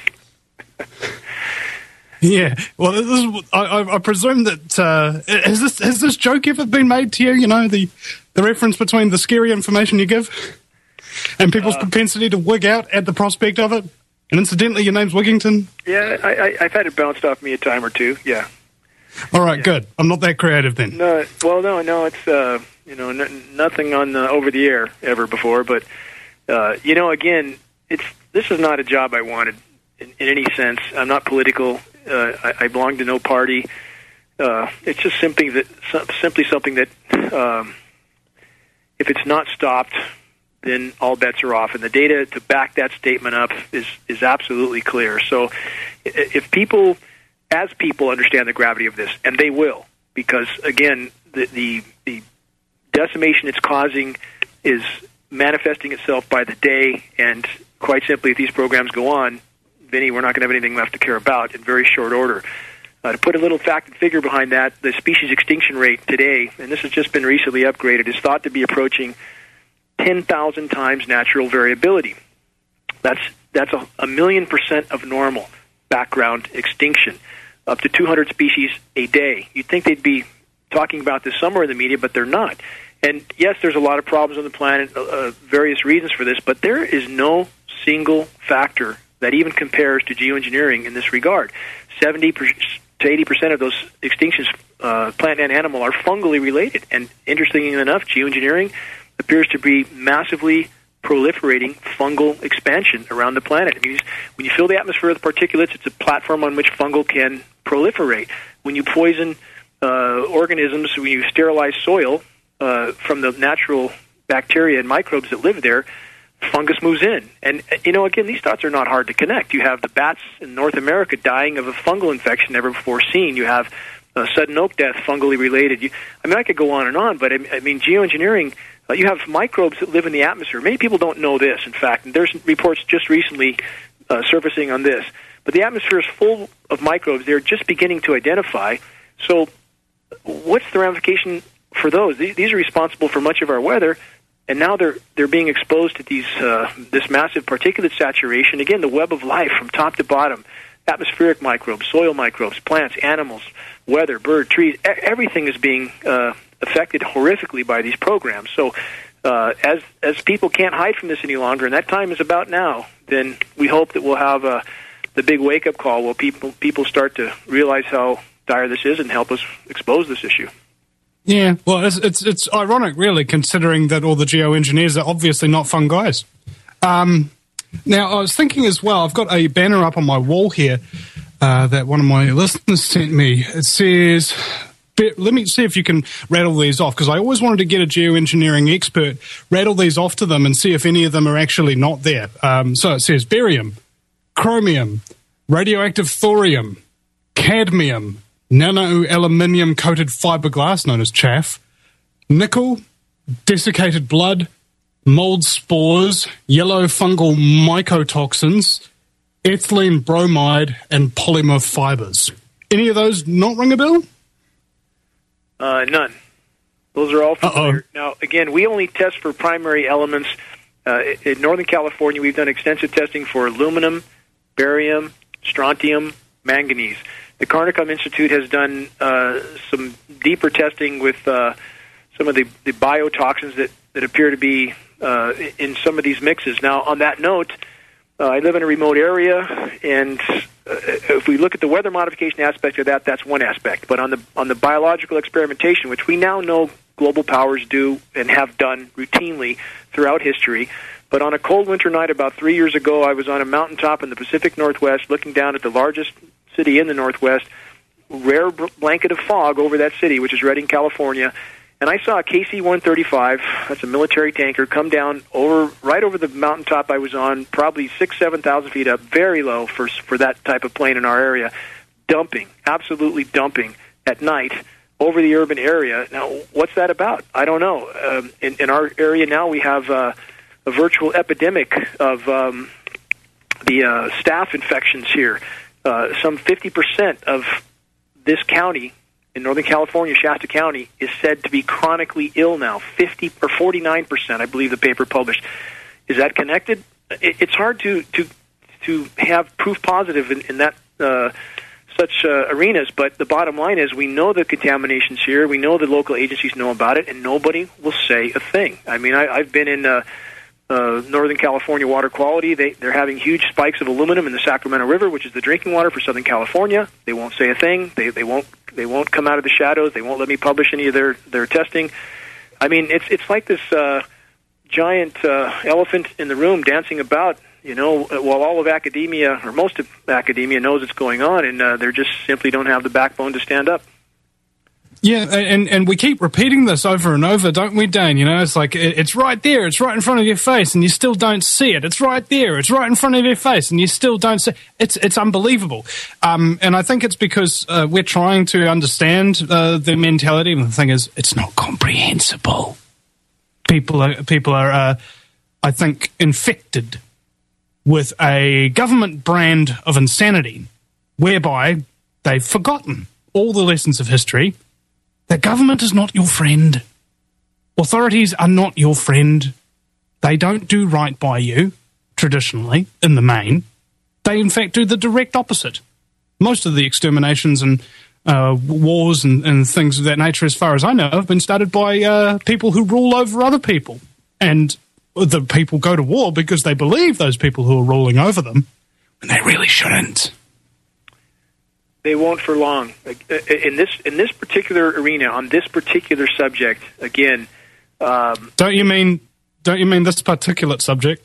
Yeah. Well, this is, I, I, I presume that uh, has this has this joke ever been made to you? You know, the the reference between the scary information you give and people's uh, propensity to wig out at the prospect of it. And incidentally, your name's Wigington. Yeah, I, I, I've had it bounced off me a time or two. Yeah. All right, yeah. Good. I'm not that creative then. No, well, no, no. It's uh, you know n- nothing on the over the air ever before, but uh, you know, again, it's this is not a job I wanted in, in any sense. I'm not political. Uh, I, I belong to no party. Uh, it's just simply that, simply something that, um, if it's not stopped, then all bets are off. And the data to back that statement up is is absolutely clear. So, if people, as people, understand the gravity of this, and they will, because again, the the, the decimation it's causing is manifesting itself by the day, and quite simply, if these programs go on, Vinny, we're not going to have anything left to care about in very short order. Uh, to put a little fact and figure behind that, the species extinction rate today, and this has just been recently upgraded, is thought to be approaching ten thousand times natural variability. That's that's a, a million percent of normal background extinction, up to two hundred species a day. You'd think they'd be talking about this somewhere in the media, but they're not. And yes, there's a lot of problems on the planet, uh, uh, various reasons for this, but there is no single factor that even compares to geoengineering in this regard. seventy to eighty percent of those extinctions, uh, plant and animal, are fungally related. And interestingly enough, geoengineering appears to be massively proliferating fungal expansion around the planet. It means when you fill the atmosphere with particulates, it's a platform on which fungal can proliferate. When you poison uh, organisms, when you sterilize soil uh, from the natural bacteria and microbes that live there, fungus moves in. And, you know, again, these dots are not hard to connect. You have the bats in North America dying of a fungal infection never before seen. You have uh, sudden oak death, fungally related. You, I mean, I could go on and on, but, I, I mean, geoengineering, uh, you have microbes that live in the atmosphere. Many people don't know this, in fact, and there's reports just recently uh, surfacing on this. But the atmosphere is full of microbes they're just beginning to identify. So what's the ramification for those? These are responsible for much of our weather. And now they're they're being exposed to these uh, this massive particulate saturation. Again, the web of life from top to bottom: atmospheric microbes, soil microbes, plants, animals, weather, bird, trees. E- everything is being uh, affected horrifically by these programs. So, uh, as as people can't hide from this any longer, and that time is about now, then we hope that we'll have uh, the big wake up call where people people start to realize how dire this is and help us expose this issue. Yeah, well, it's, it's it's ironic, really, considering that all the geoengineers are obviously not fun guys. Um, now, I was thinking as well, I've got a banner up on my wall here uh, that one of my listeners sent me. It says, let me see if you can rattle these off, because I always wanted to get a geoengineering expert, rattle these off to them and see if any of them are actually not there. Um, so it says barium, chromium, radioactive thorium, cadmium, nano-aluminium-coated fiberglass, known as chaff, nickel, desiccated blood, mold spores, yellow fungal mycotoxins, ethylene bromide, and polymer fibers. Any of those not ring a bell? Uh, none. Those are all familiar. Uh-oh. Now, again, we only test for primary elements. Uh, in Northern California, we've done extensive testing for aluminum, barium, strontium, manganese. The Carnicom Institute has done uh, some deeper testing with uh, some of the, the biotoxins that, that appear to be uh, in some of these mixes. Now, on that note, uh, I live in a remote area, and uh, if we look at the weather modification aspect of that, that's one aspect. But on the on the biological experimentation, which we now know global powers do and have done routinely throughout history, but on a cold winter night about three years ago, I was on a mountaintop in the Pacific Northwest looking down at the largest city in the Northwest, rare blanket of fog over that city, which is Redding, California, and I saw a K C one thirty-five, that's a military tanker, come down over right over the mountaintop I was on, probably six, seven thousand feet up, very low for for that type of plane in our area, dumping, absolutely dumping at night over the urban area. Now, what's that about? I don't know. Um, in, in our area now, we have uh, a virtual epidemic of um, the uh, staph infections here. Uh, some fifty percent of this county in Northern California, Shasta County, is said to be chronically ill now. fifty or forty-nine percent, I believe the paper published. Is that connected? It, it's hard to, to, to have proof positive in, in that uh, such uh, arenas, but the bottom line is we know the contamination's here. We know the local agencies know about it, and nobody will say a thing. I mean, I, I've been in uh, uh, Northern California water quality. They, they're having huge spikes of aluminum in the Sacramento River, which is the drinking water for Southern California. They won't say a thing. They, they won't they won't come out of the shadows. They won't let me publish any of their, their testing. I mean, it's it's like this uh, giant uh, elephant in the room dancing about, you know, while all of academia, or most of academia, knows it's going on, and uh, they just simply don't have the backbone to stand up. Yeah, and, and we keep repeating this over and over, don't we, Dane? You know, it's like, it's right there, it's right in front of your face, and you still don't see it. It's right there, it's right in front of your face, and you still don't see it. It's, it's unbelievable. Um, and I think it's because uh, we're trying to understand uh, the mentality, and the thing is, it's not comprehensible. People are, people are uh, I think, infected with a government brand of insanity, whereby they've forgotten all the lessons of history. The government is not your friend. Authorities are not your friend. They don't do right by you, traditionally, in the main. They, in fact, do the direct opposite. Most of the exterminations and uh, wars and, and things of that nature, as far as I know, have been started by uh, people who rule over other people. And the people go to war because they believe those people who are ruling over them, when they really shouldn't. They won't for long. In this in this particular arena, on this particular subject, again. Um, don't you mean? Don't you mean this particulate subject?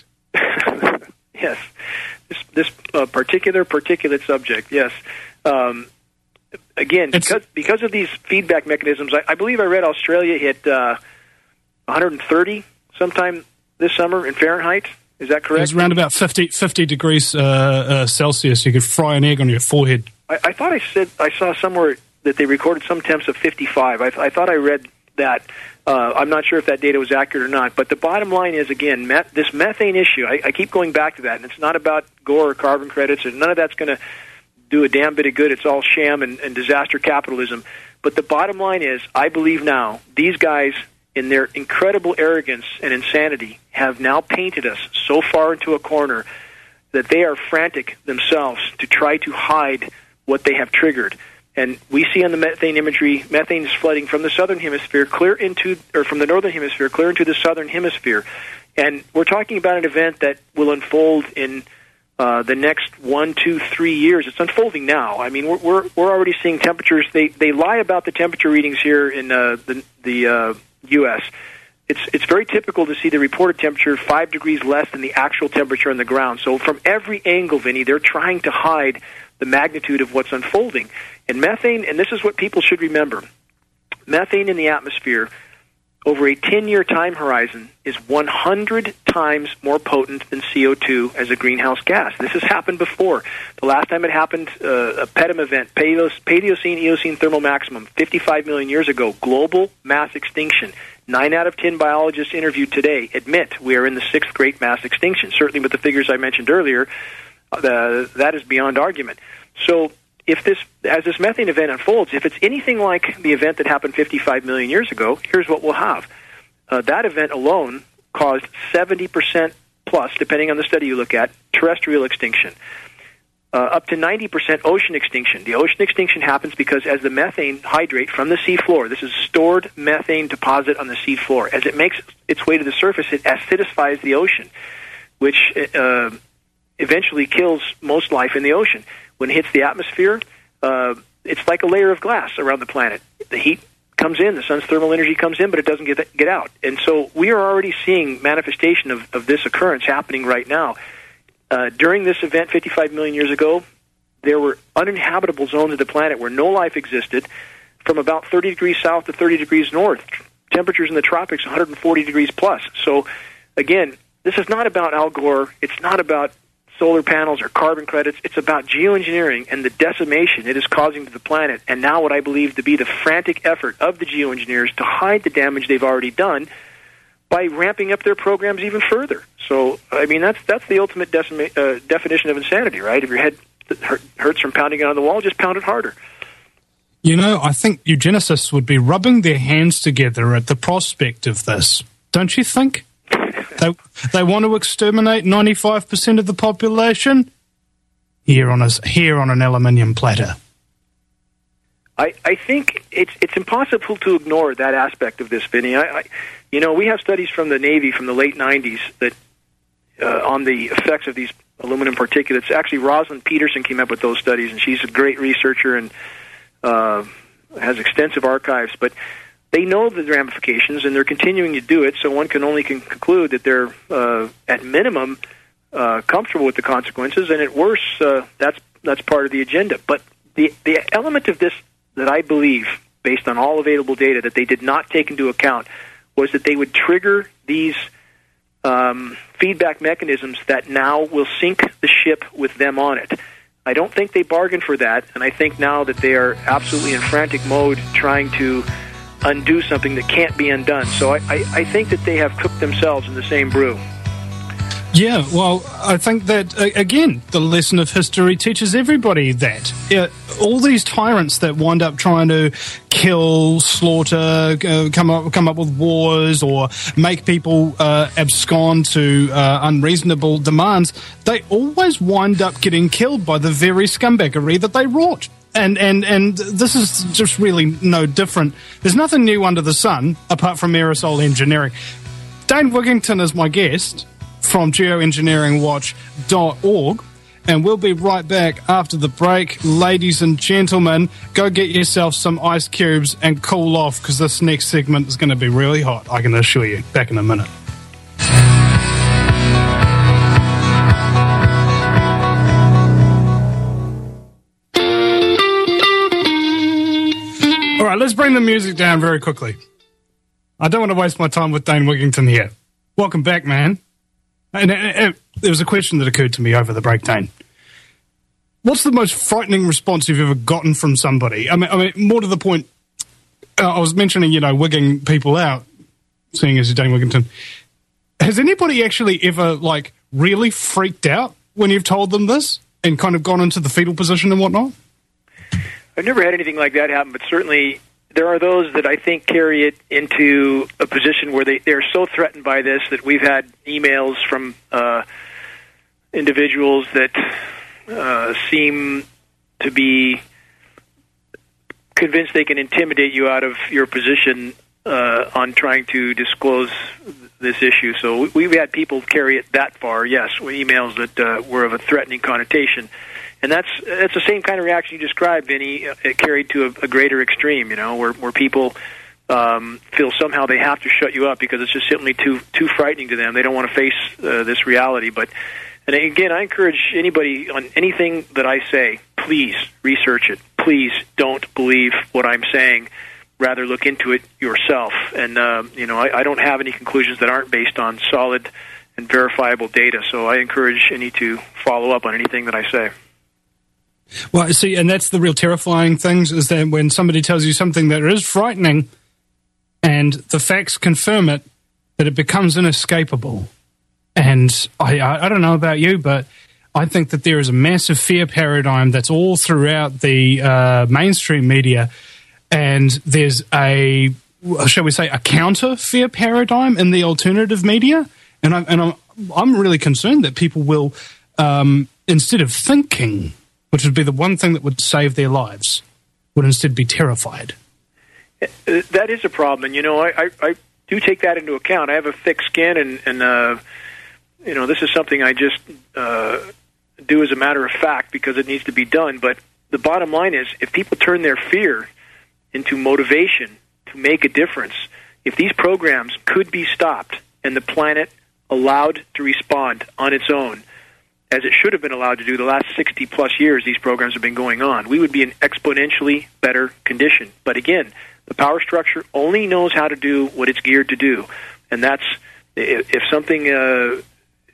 Yes, this this uh, particular particulate subject. Yes. Um, again, it's, because because of these feedback mechanisms, I, I believe I read Australia hit uh, one hundred thirty sometime this summer in Fahrenheit. Is that correct? It was around about fifty, fifty degrees uh, uh, Celsius. You could fry an egg on your forehead. I, I thought I said I saw somewhere that they recorded some temps of fifty-five. I, I thought I read that. Uh, I'm not sure if that data was accurate or not. But the bottom line is, again, met, this methane issue, I, I keep going back to that, and it's not about Gore or carbon credits, and none of that's going to do a damn bit of good. It's all sham and, and disaster capitalism. But the bottom line is, I believe now, these guys, in their incredible arrogance and insanity, have now painted us so far into a corner that they are frantic themselves to try to hide what they have triggered. And we see on the methane imagery, methane is flooding from the southern hemisphere clear into, or from the northern hemisphere clear into the southern hemisphere. And we're talking about an event that will unfold in uh, the next one, two, three years. It's unfolding now. I mean, we're we're, we're already seeing temperatures. They they lie about the temperature readings here in uh, the the uh, U S It's it's very typical to see the reported temperature five degrees less than the actual temperature on the ground. So from every angle, Vinny, they're trying to hide the magnitude of what's unfolding. And methane, and this is what people should remember, methane in the atmosphere over a ten-year time horizon is one hundred times more potent than C O two as a greenhouse gas. This has happened before. The last time it happened, uh, a P E T M event, Paleocene Eocene thermal maximum, fifty-five million years ago, global mass extinction. Nine out of ten biologists interviewed today admit we are in the sixth great mass extinction. Certainly with the figures I mentioned earlier, uh, that is beyond argument. So if this, as this methane event unfolds, if it's anything like the event that happened fifty-five million years ago, here's what we'll have. Uh, that event alone caused seventy percent plus, depending on the study you look at, terrestrial extinction. Uh, up to ninety percent ocean extinction. The ocean extinction happens because as the methane hydrate from the seafloor, this is stored methane deposit on the seafloor, as it makes its way to the surface, it acidifies the ocean, which uh, eventually kills most life in the ocean. When it hits the atmosphere, uh, it's like a layer of glass around the planet. The heat comes in, the sun's thermal energy comes in, but it doesn't get get out. And so we are already seeing manifestation of, of this occurrence happening right now. Uh, during this event fifty-five million years ago, there were uninhabitable zones of the planet where no life existed, from about thirty degrees south to thirty degrees north. Temperatures in the tropics one hundred forty degrees plus. So, again, this is not about Al Gore. It's not about solar panels or carbon credits. It's about geoengineering and the decimation it is causing to the planet, and now what I believe to be the frantic effort of the geoengineers to hide the damage they've already done by ramping up their programs even further. So, I mean, that's that's the ultimate decima- uh, definition of insanity, right? If your head hurt, hurts from pounding it on the wall, just pound it harder. You know, I think eugenicists would be rubbing their hands together at the prospect of this. Don't you think? They, they want to exterminate ninety-five percent of the population here on a, here on an aluminium platter. I, I think it's it's impossible to ignore that aspect of this, Vinny. I, I, you know, we have studies from the Navy from the late nineties that uh, on the effects of these aluminum particulates. Actually, Rosalind Peterson came up with those studies, and she's a great researcher and uh, has extensive archives. But they know the ramifications, and they're continuing to do it. So one can only can conclude that they're uh, at minimum uh, comfortable with the consequences, and at worst, uh, that's that's part of the agenda. But the the element of this that I believe, based on all available data, that they did not take into account was that they would trigger these um, feedback mechanisms that now will sink the ship with them on it. I don't think they bargained for that, and I think now that they are absolutely in frantic mode trying to undo something that can't be undone. So I, I, I think that they have cooked themselves in the same brew. Yeah, well, I think that, uh, again, the lesson of history teaches everybody that. Uh, all these tyrants that wind up trying to kill, slaughter, uh, come up come up with wars, or make people uh, abscond to uh, unreasonable demands, they always wind up getting killed by the very scumbaggery that they wrought. And, and, and this is just really no different. There's nothing new under the sun, apart from aerosol engineering. Dane Wigington is my guest from geoengineering watch dot org, and we'll be right back after the break. Ladies and gentlemen, go get yourself some ice cubes and cool off, because this next segment is going to be really hot, I can assure you. Back in a minute. All right, let's bring the music down very quickly. I don't want to waste my time with Dane Wigington here. Welcome back, man. And, and, and there was a question that occurred to me over the break, Dane. What's the most frightening response you've ever gotten from somebody? I mean, I mean, more to the point, uh, I was mentioning, you know, wigging people out, seeing as Dane Wigington. Has anybody actually ever, like, really freaked out when you've told them this and kind of gone into the fetal position and whatnot? I've never had anything like that happen, but certainly there are those that I think carry it into a position where they, they're so threatened by this that we've had emails from uh, individuals that uh, seem to be convinced they can intimidate you out of your position uh, on trying to disclose this issue. So we've had people carry it that far, yes, with emails that uh, were of a threatening connotation. And that's that's the same kind of reaction you described, Vinny, uh, carried to a, a greater extreme, you know, where, where people um, feel somehow they have to shut you up because it's just simply too too frightening to them. They don't want to face uh, this reality. But, and again, I encourage anybody on anything that I say, please research it. Please don't believe what I'm saying. Rather, look into it yourself. And, uh, you know, I, I don't have any conclusions that aren't based on solid and verifiable data. So I encourage any to follow up on anything that I say. Well, see, and that's the real terrifying thing, is that when somebody tells you something that is frightening and the facts confirm it, that it becomes inescapable. And I, I, I don't know about you, but I think that there is a massive fear paradigm that's all throughout the uh, mainstream media, and there's a, shall we say, a counter fear paradigm in the alternative media. And, I, and I'm, I'm really concerned that people will, um, instead of thinking, which would be the one thing that would save their lives, would instead be terrified. That is a problem. And, you know, I, I, I do take that into account. I have a thick skin, and, and uh, you know, this is something I just uh, do as a matter of fact because it needs to be done. But the bottom line is, if people turn their fear into motivation to make a difference, if these programs could be stopped and the planet allowed to respond on its own, as it should have been allowed to do the last sixty plus years these programs have been going on, we would be in exponentially better condition. But again, the power structure only knows how to do what it's geared to do. And that's, if, if something uh,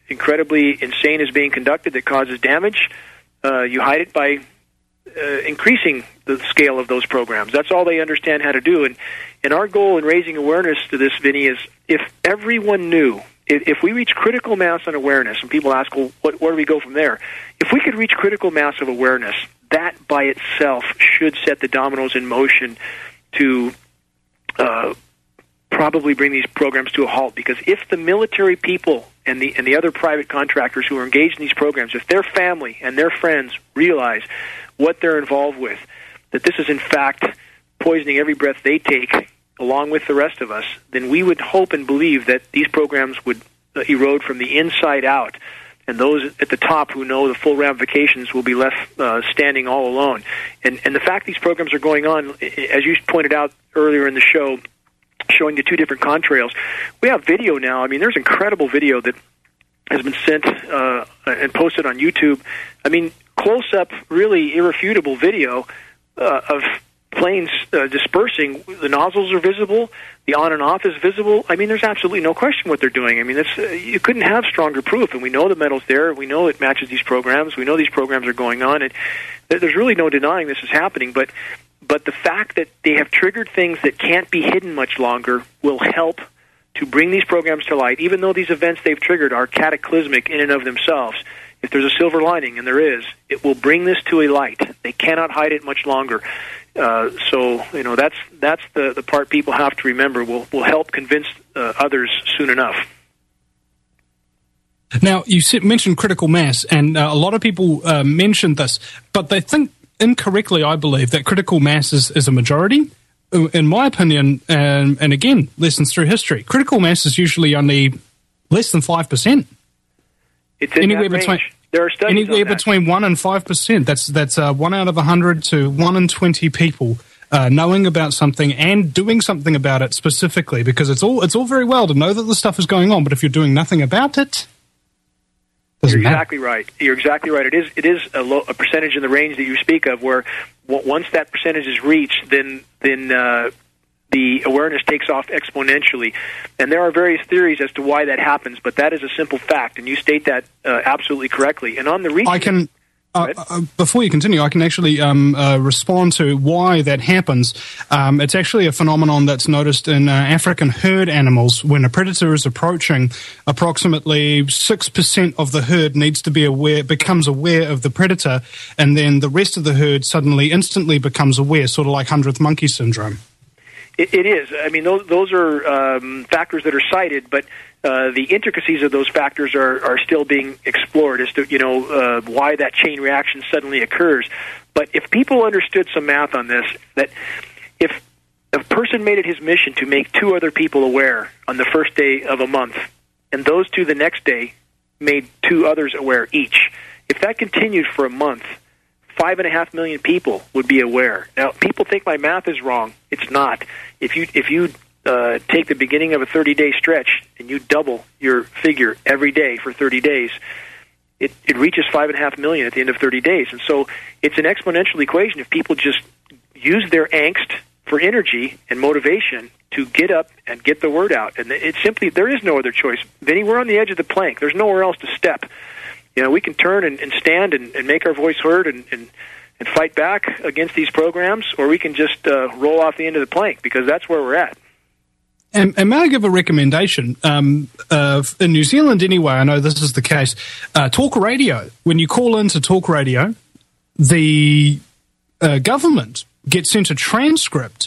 incredibly insane is being conducted that causes damage, uh, you hide it by uh, increasing the scale of those programs. That's all they understand how to do. And, and our goal in raising awareness to this, Vinny, is if everyone knew, if, if we reach critical mass on awareness, and people ask, well, what, where do we go from there? If we could reach critical mass of awareness, that by itself should set the dominoes in motion to uh, probably bring these programs to a halt. Because if the military people and the and the other private contractors who are engaged in these programs, if their family and their friends realize what they're involved with, that this is in fact poisoning every breath they take along with the rest of us, then we would hope and believe that these programs would uh, erode from the inside out. And those at the top who know the full ramifications will be left uh, standing all alone. And and the fact these programs are going on, as you pointed out earlier in the show, showing the two different contrails, we have video now. I mean, there's incredible video that has been sent uh, and posted on YouTube. I mean, close-up, really irrefutable video uh, of planes uh, dispersing. The nozzles are visible. The on and off is visible. I mean, there's absolutely no question what they're doing. I mean, it's, uh, you couldn't have stronger proof, and we know the metal's there. We know it matches these programs. We know these programs are going on, and there's really no denying this is happening. But but the fact that they have triggered things that can't be hidden much longer will help to bring these programs to light, even though these events they've triggered are cataclysmic in and of themselves. If there's a silver lining, and there is, it will bring this to a light. They cannot hide it much longer. Uh, so, you know, that's that's the, the part people have to remember. Will will help convince uh, others soon enough. Now, you said, mentioned critical mass, and uh, a lot of people uh, mentioned this, but they think incorrectly, I believe, that critical mass is, is a majority. In my opinion, and, and again, lessons through history, critical mass is usually only less than five percent. It's in anywhere that between range. There are studies anywhere on that. between one and five percent. That's that's uh, one out of a hundred to one in twenty people uh, knowing about something and doing something about it specifically. Because it's all it's all very well to know that the stuff is going on, but if you're doing nothing about it, doesn't You're matter. exactly right. You're exactly right. It is it is a, low, a percentage in the range that you speak of, where w- once that percentage is reached, then then uh, the awareness takes off exponentially. And there are various theories as to why that happens, but that is a simple fact, and you state that uh, absolutely correctly. And on the reach, I can. Uh, uh, before you continue, I can actually um, uh, respond to why that happens. Um, it's actually a phenomenon that's noticed in uh, African herd animals. When a predator is approaching, approximately six percent of the herd needs to be aware, becomes aware of the predator, and then the rest of the herd suddenly, instantly becomes aware, sort of like hundredth monkey syndrome. It, it is. I mean, those, those are um, factors that are cited, but uh, the intricacies of those factors are, are still being explored as to, you know, uh, why that chain reaction suddenly occurs. But if people understood some math on this, that if a person made it his mission to make two other people aware on the first day of a month, and those two the next day made two others aware each, if that continued for a month, five and a half million people would be aware. Now, people think my math is wrong. It's not. If you if you uh, take the beginning of a thirty-day stretch and you double your figure every day for thirty days, it, it reaches five and a half million at the end of thirty days. And so it's an exponential equation. If people just use their angst for energy and motivation to get up and get the word out, and it's simply, there is no other choice. Vinny, we're on the edge of the plank. There's nowhere else to step. You know, we can turn and, and stand and, and make our voice heard and, and, and fight back against these programs, or we can just uh, roll off the end of the plank, because that's where we're at. And, and may I give a recommendation? Um, uh, in New Zealand, anyway, I know this is the case. Uh, talk radio. When you call into talk radio, the uh, government gets sent a transcript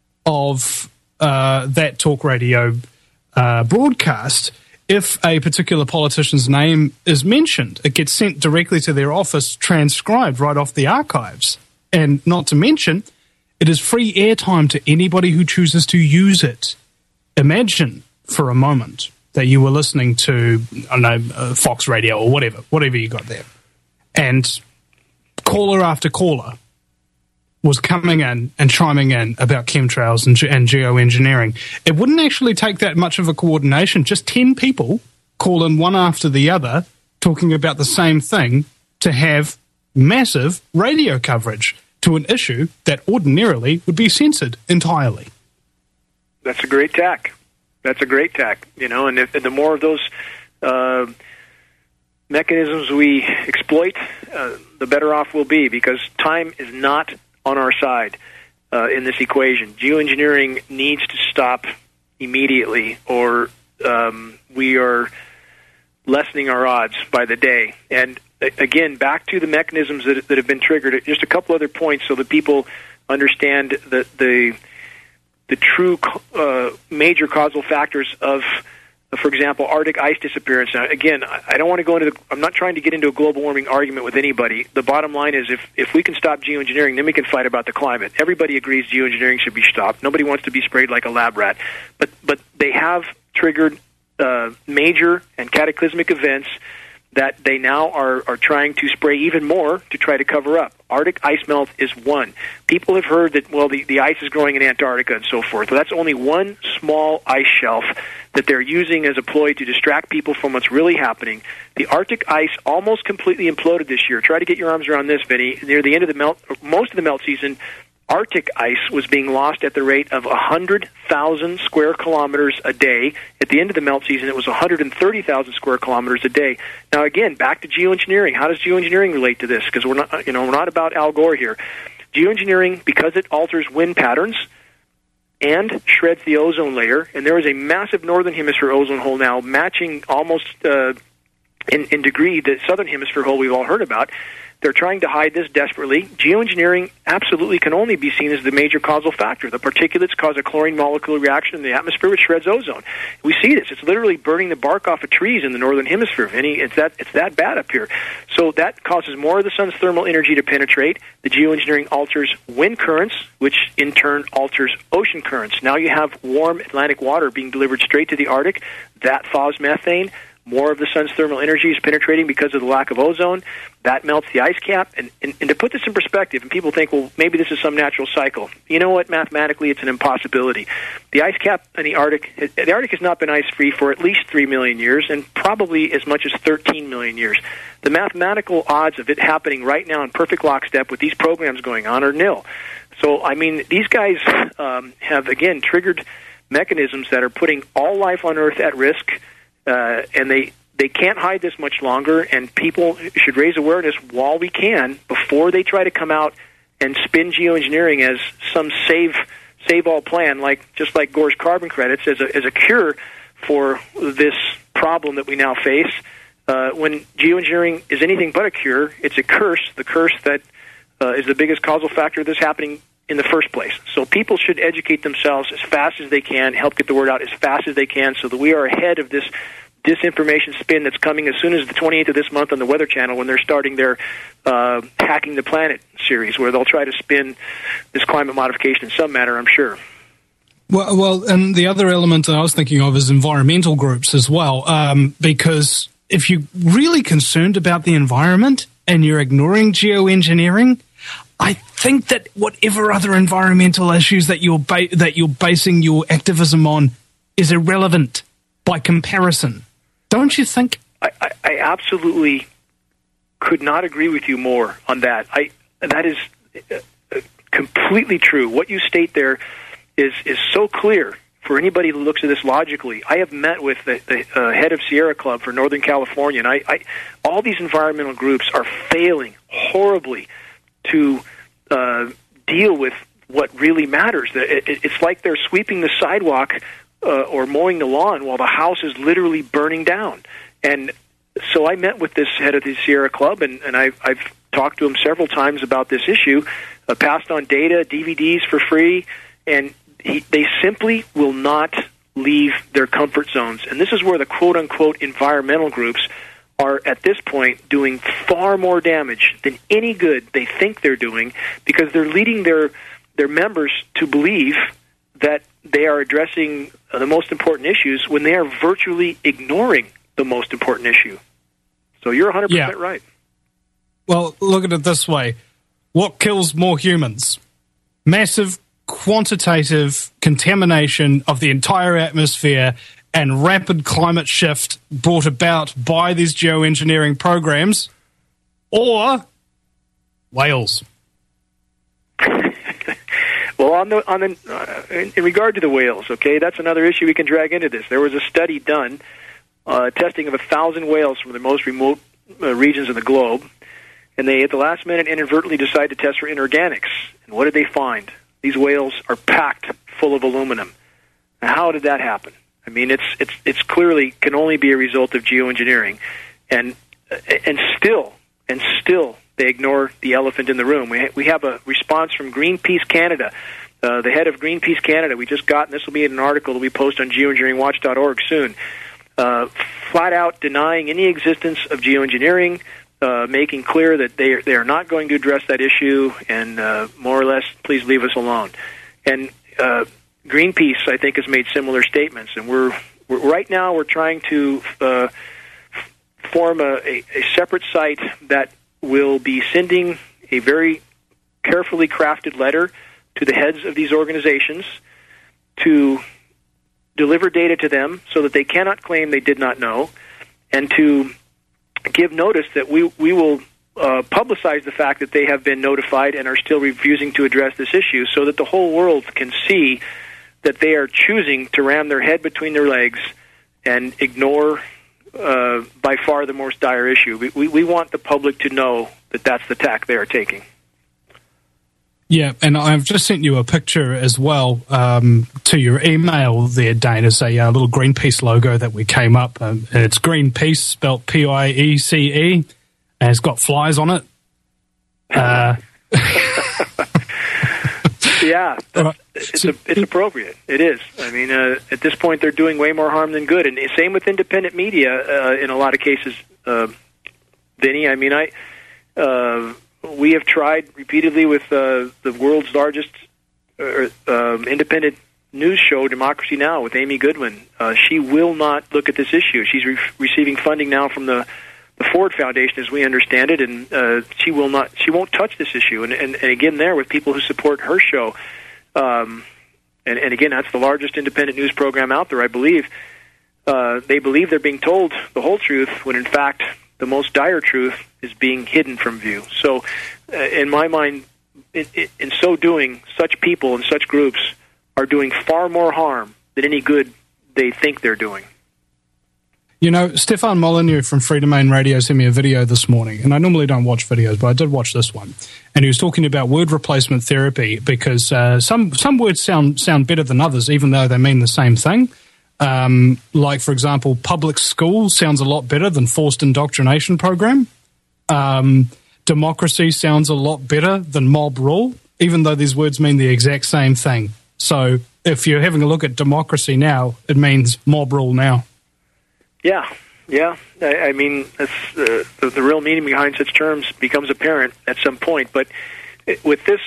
of uh, that talk radio uh, broadcast. If a particular politician's name is mentioned, it gets sent directly to their office, transcribed right off the archives. And not to mention, it is free airtime to anybody who chooses to use it. Imagine for a moment that you were listening to, I don't know, uh, Fox Radio or whatever, whatever you got there. And caller after caller was coming in and chiming in about chemtrails and, ge- and geoengineering. It wouldn't actually take that much of a coordination. Just ten people call in one after the other talking about the same thing to have massive radio coverage to an issue that ordinarily would be censored entirely. That's a great tack. That's a great tack, you know, and if, and the more of those uh, mechanisms we exploit, uh, the better off we'll be, because time is not on our side uh, in this equation. Geoengineering needs to stop immediately, or um, we are lessening our odds by the day. And again, back to the mechanisms that, that have been triggered. Just a couple other points so that people understand the the, the true uh, major causal factors of, for example, Arctic ice disappearance. Now, again, I don't want to go into the, I'm not trying to get into a global warming argument with anybody. The bottom line is if, if we can stop geoengineering, then we can fight about the climate. Everybody agrees geoengineering should be stopped. Nobody wants to be sprayed like a lab rat. But, but they have triggered uh, major and cataclysmic events that they now are, are trying to spray even more to try to cover up. Arctic ice melt is one. People have heard that, well, the, the ice is growing in Antarctica and so forth. Well, that's only one small ice shelf that they're using as a ploy to distract people from what's really happening. The Arctic ice almost completely imploded this year. Try to get your arms around this, Vinny. Near the end of the melt, most of the melt season, Arctic ice was being lost at the rate of one hundred thousand square kilometers a day. At the end of the melt season, it was one hundred thirty thousand square kilometers a day. Now, again, back to geoengineering. How does geoengineering relate to this? Because we're not, you know, we're not about Al Gore here. Geoengineering, because it alters wind patterns and shreds the ozone layer, and there is a massive northern hemisphere ozone hole now, matching almost uh, in, in degree the southern hemisphere hole we've all heard about. They're trying to hide this desperately. Geoengineering absolutely can only be seen as the major causal factor. The particulates cause a chlorine molecule reaction in the atmosphere, which shreds ozone. We see this. It's literally burning the bark off of trees in the northern hemisphere. Vinny, it's that it's that bad up here. So that causes more of the sun's thermal energy to penetrate. The geoengineering alters wind currents, which in turn alters ocean currents. Now you have warm Atlantic water being delivered straight to the Arctic. That thaws methane. More of the sun's thermal energy is penetrating because of the lack of ozone. That melts the ice cap. And, and, and to put this in perspective, and people think, well, maybe this is some natural cycle. You know what? Mathematically, it's an impossibility. The ice cap in the Arctic, the Arctic has not been ice-free for at least three million years, and probably as much as thirteen million years. The mathematical odds of it happening right now in perfect lockstep with these programs going on are nil. So, I mean, these guys um, have, again, triggered mechanisms that are putting all life on Earth at risk. Uh, and they, they can't hide this much longer, and people should raise awareness while we can before they try to come out and spin geoengineering as some save save all plan, like just like Gore's carbon credits as a as a cure for this problem that we now face. Uh, when geoengineering is anything but a cure, it's a curse. The curse that uh, is the biggest causal factor of this happening in the first place. So people should educate themselves as fast as they can, help get the word out as fast as they can, so that we are ahead of this disinformation spin that's coming as soon as the twenty-eighth of this month on the Weather Channel, when they're starting their uh, Hacking the Planet series, where they'll try to spin this climate modification in some manner, I'm sure. Well, well, and the other element that I was thinking of is environmental groups as well, um, because if you're really concerned about the environment and you're ignoring geoengineering, I think that whatever other environmental issues that you're ba- that you're basing your activism on is irrelevant by comparison. Don't you think? I, I, I absolutely could not agree with you more on that. I that is uh, completely true. What you state there is is so clear for anybody who looks at this logically. I have met with the, the uh, head of Sierra Club for Northern California, and I, I all these environmental groups are failing horribly to uh, deal with what really matters. It, it, it's like they're sweeping the sidewalk uh, or mowing the lawn while the house is literally burning down. And so I met with this head of the Sierra Club, and, and I've, I've talked to him several times about this issue, uh, passed on data, D V Ds for free, and he, they simply will not leave their comfort zones. And this is where the quote-unquote environmental groups are at this point doing far more damage than any good they think they're doing, because they're leading their their members to believe that they are addressing uh, the most important issues when they are virtually ignoring the most important issue. So you're one hundred percent yeah. right. Well, look at it this way. What kills more humans? Massive quantitative contamination of the entire atmosphere and rapid climate shift brought about by these geoengineering programs, or whales? Well, on the on the uh, in, in regard to the whales, okay, that's another issue we can drag into this. There was a study done, uh, testing of a thousand whales from the most remote uh, regions of the globe, and they, at the last minute, inadvertently decide to test for inorganics. And what did they find? These whales are packed full of aluminum. Now, how did that happen? I mean, it's it's it's clearly can only be a result of geoengineering, and and still and still they ignore the elephant in the room. We ha- we have a response from Greenpeace Canada. Uh, the head of Greenpeace Canada, we just got, and this will be in an article that we post on geoengineering watch dot org soon, uh, flat out denying any existence of geoengineering, uh, making clear that they are, they are not going to address that issue, and uh, more or less, please leave us alone. And uh, Greenpeace, I think, has made similar statements, and we're, we're right now we're trying to uh, form a, a, a separate site that will be sending a very carefully crafted letter to the heads of these organizations to deliver data to them so that they cannot claim they did not know, and to give notice that we we will uh, publicize the fact that they have been notified and are still refusing to address this issue, so that the whole world can see that they are choosing to ram their head between their legs and ignore uh, by far the most dire issue. We, we, we want the public to know that that's the tack they are taking. Yeah, and I've just sent you a picture as well um, to your email there, Dane. It's a uh, little Greenpeace logo that we came up. Um, it's Greenpeace, spelt P I E C E, and it's got flies on it. Uh, yeah, it's, a, it's appropriate. It is. I mean, uh, at this point, they're doing way more harm than good. And same with independent media uh, in a lot of cases, uh, Vinny. I mean, I... Uh, We have tried repeatedly with uh, the world's largest uh, um, independent news show, Democracy Now!, with Amy Goodwin. Uh, she will not look at this issue. She's re- receiving funding now from the, the Ford Foundation, as we understand it, and uh, she will not. She won't touch this issue. And, and, and again, there with people who support her show, um, and, and again, that's the largest independent news program out there, I believe. Uh, they believe they're being told the whole truth, when in fact the most dire truth is being hidden from view. So, uh, in my mind, in, in so doing, such people and such groups are doing far more harm than any good they think they're doing. You know, Stefan Molyneux from Free Domain Radio sent me a video this morning, and I normally don't watch videos, but I did watch this one. And he was talking about word replacement therapy, because uh, some some words sound sound better than others, even though they mean the same thing. Um, like, for example, public school sounds a lot better than forced indoctrination program. Um, democracy sounds a lot better than mob rule, even though these words mean the exact same thing. So if you're having a look at democracy now, it means mob rule now. Yeah, yeah. I, I mean, that's, uh, the, the real meaning behind such terms becomes apparent at some point. But it, with this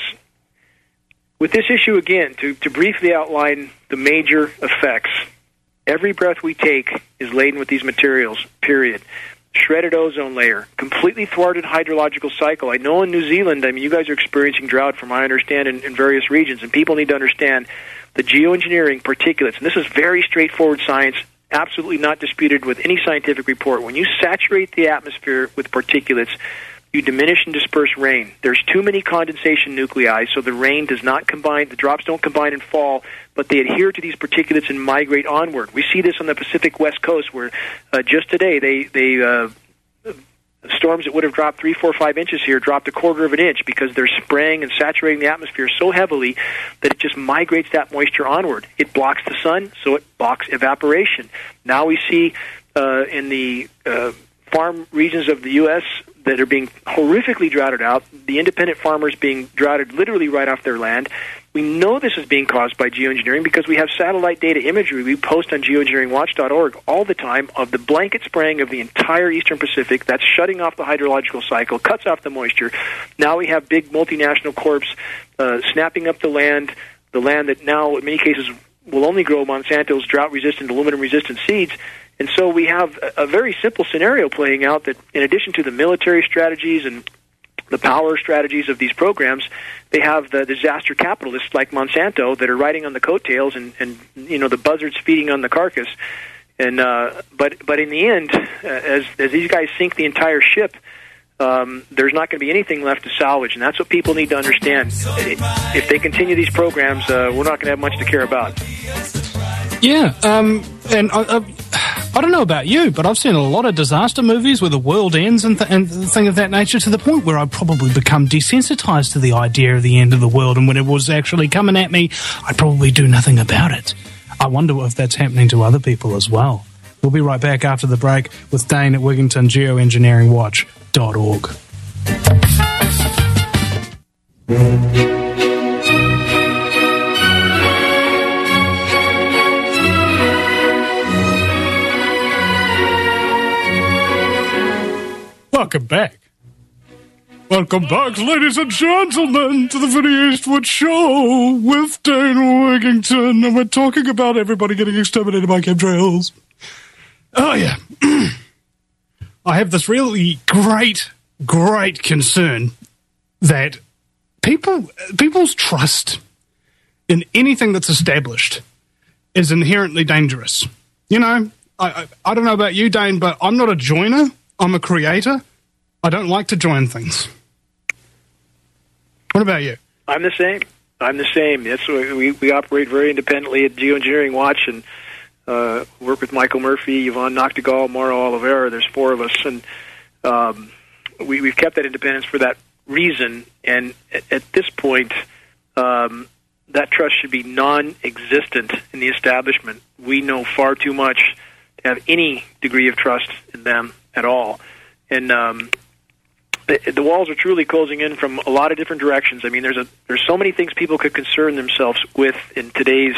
with this issue, again, to, to briefly outline the major effects, every breath we take is laden with these materials, period. Shredded ozone layer, completely thwarted hydrological cycle. I know in New Zealand, I mean, you guys are experiencing drought, from what I understand, in, in various regions, and people need to understand the geoengineering particulates. And this is very straightforward science, absolutely not disputed with any scientific report. When you saturate the atmosphere with particulates, you diminish and disperse rain. There's too many condensation nuclei, so the rain does not combine, the drops don't combine and fall, but they adhere to these particulates and migrate onward. We see this on the Pacific West Coast, where uh, just today they, they uh, storms that would have dropped three, four, five inches here dropped a quarter of an inch, because they're spraying and saturating the atmosphere so heavily that it just migrates that moisture onward. It blocks the sun, so it blocks evaporation. Now we see uh, in the uh, farm regions of the U S that are being horrifically droughted out, the independent farmers being droughted literally right off their land. We know this is being caused by geoengineering because we have satellite data imagery we post on geoengineering watch dot org all the time of the blanket spraying of the entire eastern Pacific. That's shutting off the hydrological cycle, cuts off the moisture. Now we have big multinational corps uh, snapping up the land, the land that now in many cases will only grow Monsanto's drought-resistant, aluminum-resistant seeds. And so we have a, a very simple scenario playing out that, in addition to the military strategies and the power strategies of these programs, they have the disaster capitalists like Monsanto that are riding on the coattails, and, and you know, the buzzards feeding on the carcass. And uh, but but in the end, uh, as as these guys sink the entire ship, um, there's not going to be anything left to salvage, and that's what people need to understand. If they continue these programs, uh, we're not going to have much to care about. Yeah, um, and I, I don't know about you, but I've seen a lot of disaster movies where the world ends and, th- and things of that nature, to the point where I've probably become desensitized to the idea of the end of the world, and when it was actually coming at me, I'd probably do nothing about it. I wonder if that's happening to other people as well. We'll be right back after the break with Dane at Wigington Geoengineering Watch dot org. Welcome back. Welcome back, ladies and gentlemen, to the Vinny Eastwood Show with Dane Wigington, and we're talking about everybody getting exterminated by chemtrails. Oh, yeah. I have this really great, great concern that people people's trust in anything that's established is inherently dangerous. You know, I, I, I don't know about you, Dane, but I'm not a joiner. I'm a creator. I don't like to join things. What about you? I'm the same. I'm the same. That's we we operate very independently at Geoengineering Watch, and uh, work with Michael Murphy, Yvonne Noctegal, Mauro Oliveira. There's four of us, and um, we, we've kept that independence for that reason. And at, at this point, um, that trust should be non-existent in the establishment. We know far too much to have any degree of trust in them at all. And um, the, the walls are truly closing in from a lot of different directions. I mean, there's a there's so many things people could concern themselves with in today's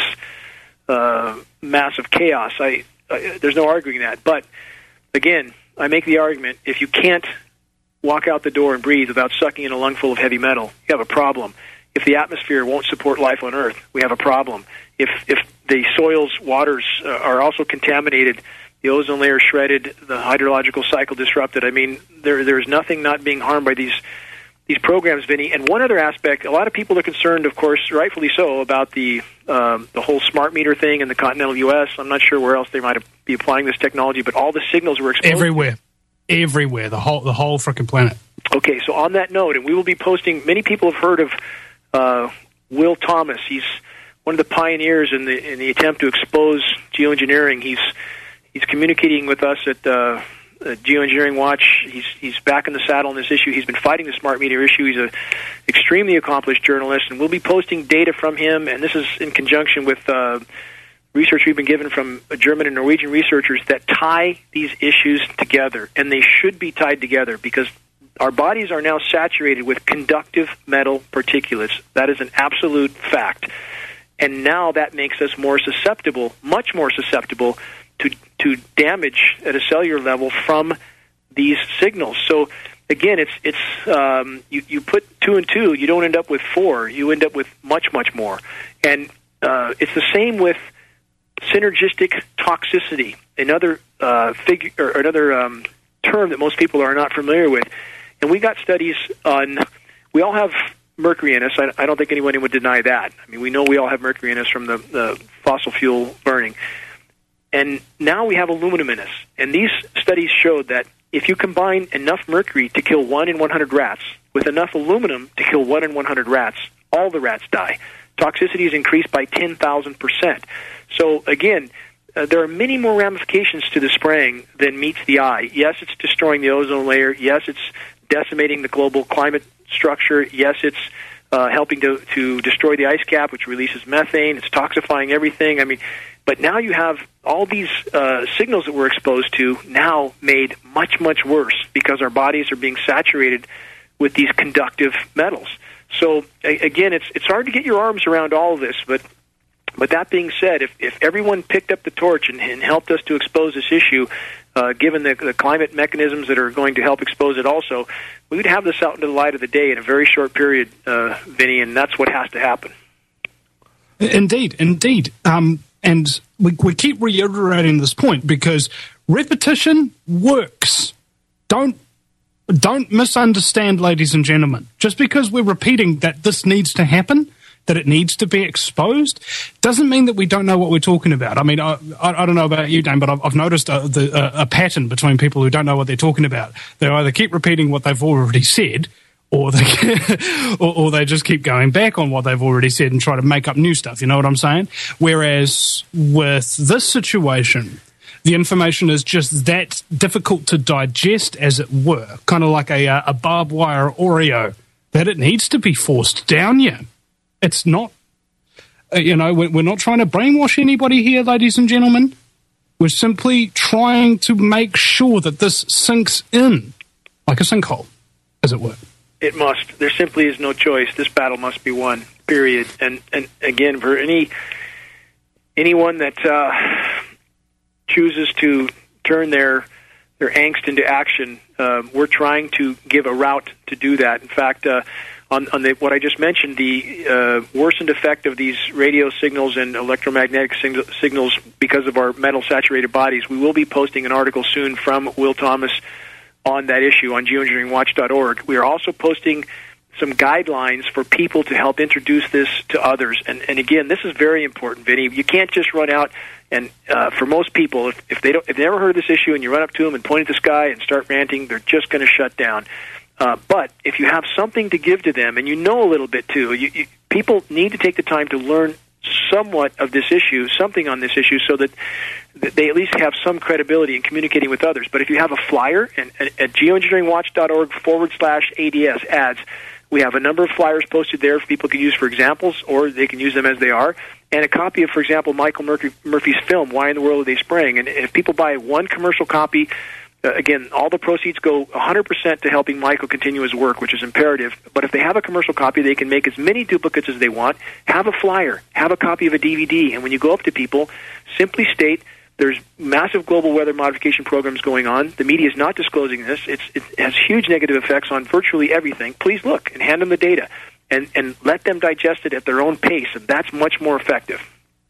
uh, massive chaos. I, I there's no arguing that. But again, I make the argument: if you can't walk out the door and breathe without sucking in a lungful of heavy metal, you have a problem. If the atmosphere won't support life on Earth, we have a problem. If if the soils, waters uh, are also contaminated, the ozone layer shredded, the hydrological cycle disrupted. I mean, there there's nothing not being harmed by these these programs, Vinny. And one other aspect, a lot of people are concerned, of course, rightfully so, about the um, the whole smart meter thing in the continental U S. I'm not sure where else they might be applying this technology, but all the signals were exposed. Everywhere. Everywhere. The whole the whole freaking planet. Okay, so on that note, and we will be posting, many people have heard of uh, Will Thomas. He's one of the pioneers in the in the attempt to expose geoengineering. He's He's communicating with us at uh, uh, Geoengineering Watch. He's he's back in the saddle on this issue. He's been fighting the smart meter issue. He's an extremely accomplished journalist, and we'll be posting data from him. And this is in conjunction with uh, research we've been given from German and Norwegian researchers that tie these issues together, and they should be tied together because our bodies are now saturated with conductive metal particulates. That is an absolute fact. And now that makes us more susceptible, much more susceptible, to to damage at a cellular level from these signals. So again, it's it's um, you you put two and two, you don't end up with four. You end up with much much more. And uh, it's the same with synergistic toxicity, another uh, figure or another um, term that most people are not familiar with. And we got studies on. We all have mercury in us. I, I don't think anyone would deny that. I mean, we know we all have mercury in us from the, the fossil fuel burning. And now we have aluminum in us. And these studies showed that if you combine enough mercury to kill one in one hundred rats with enough aluminum to kill one in one hundred rats, all the rats die. Toxicity is increased by ten thousand percent. So, again, uh, there are many more ramifications to the spraying than meets the eye. Yes, it's destroying the ozone layer. Yes, it's decimating the global climate structure. Yes, it's uh, helping to, to destroy the ice cap, which releases methane. It's toxifying everything. I mean, but now you have all these uh, signals that we're exposed to now made much, much worse because our bodies are being saturated with these conductive metals. So, a- again, it's it's hard to get your arms around all of this, but but that being said, if, if everyone picked up the torch and, and helped us to expose this issue, uh, given the, the climate mechanisms that are going to help expose it also, we would have this out into the light of the day in a very short period, uh, Vinny, and that's what has to happen. Indeed, indeed. Um, and we, we keep reiterating this point because repetition works. Don't don't misunderstand, ladies and gentlemen. Just because we're repeating that this needs to happen, that it needs to be exposed, doesn't mean that we don't know what we're talking about. I mean, I, I, I don't know about you, Dane, but I've, I've noticed a, the, a, a pattern between people who don't know what they're talking about. They either keep repeating what they've already said, or they or, or they just keep going back on what they've already said and try to make up new stuff. You know what I'm saying? Whereas with this situation, the information is just that difficult to digest, as it were, kind of like a, a barbed wire Oreo, that it needs to be forced down you. It's not, uh, you know, we're, we're not trying to brainwash anybody here, ladies and gentlemen. We're simply trying to make sure that this sinks in like a sinkhole, as it were. It must. There simply is no choice. This battle must be won, period. And and again, for any anyone that uh, chooses to turn their their angst into action, uh, we're trying to give a route to do that. In fact, uh, on, on the, what I just mentioned, the uh, worsened effect of these radio signals and electromagnetic sig- signals because of our metal-saturated bodies, we will be posting an article soon from Will Thomas on that issue on geoengineering watch dot org. We are also posting some guidelines for people to help introduce this to others. And, and again, this is very important, Vinny. You can't just run out and, uh, for most people, if, if they don't, if they never heard of this issue and you run up to them and point at the sky and start ranting, they're just going to shut down. Uh, but if you have something to give to them, and you know a little bit too, you, you, people need to take the time to learn somewhat of this issue, something on this issue, so that, that they at least have some credibility in communicating with others. But if you have a flyer, and, and at geoengineering watch dot org forward slash ADS ads, we have a number of flyers posted there people can use for examples, or they can use them as they are, and a copy of, for example, Michael Murphy, Murphy's film, Why in the World Are They Spraying? And if people buy one commercial copy, Uh, again, all the proceeds go one hundred percent to helping Michael continue his work, which is imperative. But if they have a commercial copy, they can make as many duplicates as they want. Have a flyer. Have a copy of a D V D. And when you go up to people, simply state there's massive global weather modification programs going on. The media is not disclosing this. It's, it has huge negative effects on virtually everything. Please look and hand them the data and, and let them digest it at their own pace. And that's much more effective.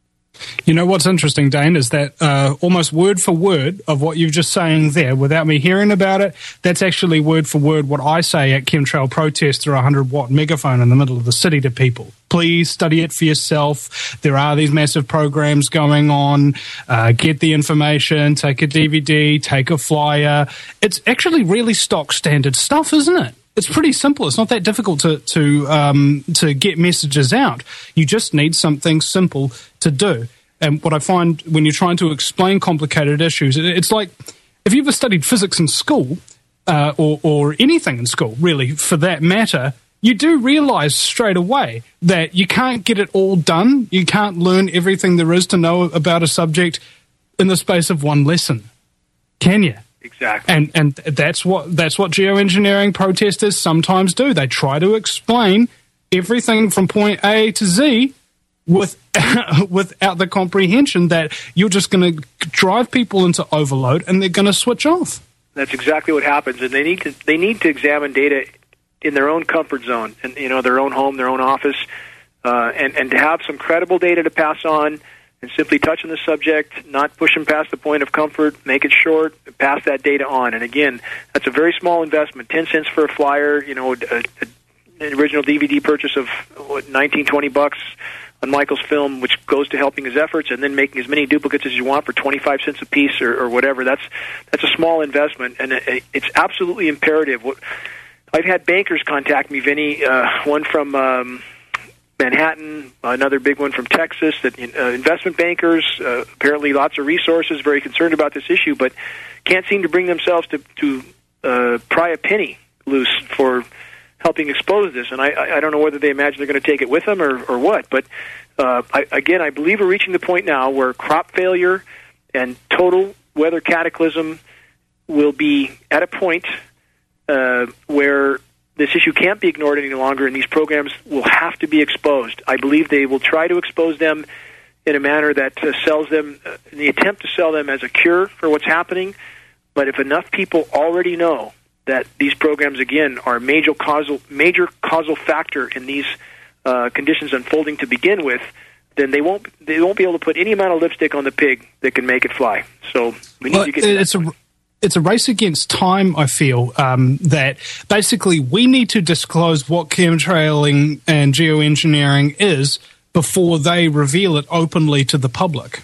You know what's interesting, Dane, is that uh, almost word for word of what you're just saying there, without me hearing about it, that's actually word for word what I say at chemtrail protests through a one hundred watt megaphone in the middle of the city to people. Please study it for yourself. There are these massive programs going on. Uh, get the information, take a D V D, take a flyer. It's actually really stock standard stuff, isn't it? It's pretty simple. It's not that difficult to to um, to get messages out. You just need something simple to do. And what I find when you're trying to explain complicated issues, it's like if you ever studied physics in school, uh, or, or anything in school, really, for that matter, you do realize straight away that you can't get it all done. You can't learn everything there is to know about a subject in the space of one lesson, can you? Exactly. And and that's what that's what geoengineering protesters sometimes do. They try to explain everything from point A to Z with without the comprehension that you're just going to drive people into overload and they're going to switch off. That's exactly what happens, and they need to they need to examine data in their own comfort zone, and you know, their own home, their own office, uh, and and to have some credible data to pass on. And simply touch on the subject, not push them past the point of comfort, make it short, pass that data on. And again, that's a very small investment, ten cents for a flyer, you know, a, a, an original D V D purchase of what, nineteen, twenty bucks on Michael's film, which goes to helping his efforts, and then making as many duplicates as you want for twenty-five cents a piece or, or whatever. That's that's a small investment, and it, it's absolutely imperative. I've had bankers contact me, Vinny, uh, one from Um, Manhattan, another big one from Texas, that uh, investment bankers, uh, apparently lots of resources, very concerned about this issue, but can't seem to bring themselves to, to uh, pry a penny loose for helping expose this. And I, I don't know whether they imagine they're going to take it with them or, or what, but uh, I, again, I believe we're reaching the point now where crop failure and total weather cataclysm will be at a point uh, where this issue can't be ignored any longer, and these programs will have to be exposed. I believe they will try to expose them in a manner that uh, sells them, uh, in the attempt to sell them as a cure for what's happening. But if enough people already know that these programs, again, are a major causal, major causal factor in these uh, conditions unfolding to begin with, then they won't they won't be able to put any amount of lipstick on the pig that can make it fly. So we need well, to get to it's that a point. It's a race against time, I feel, um, that basically we need to disclose what chemtrailing and geoengineering is before they reveal it openly to the public.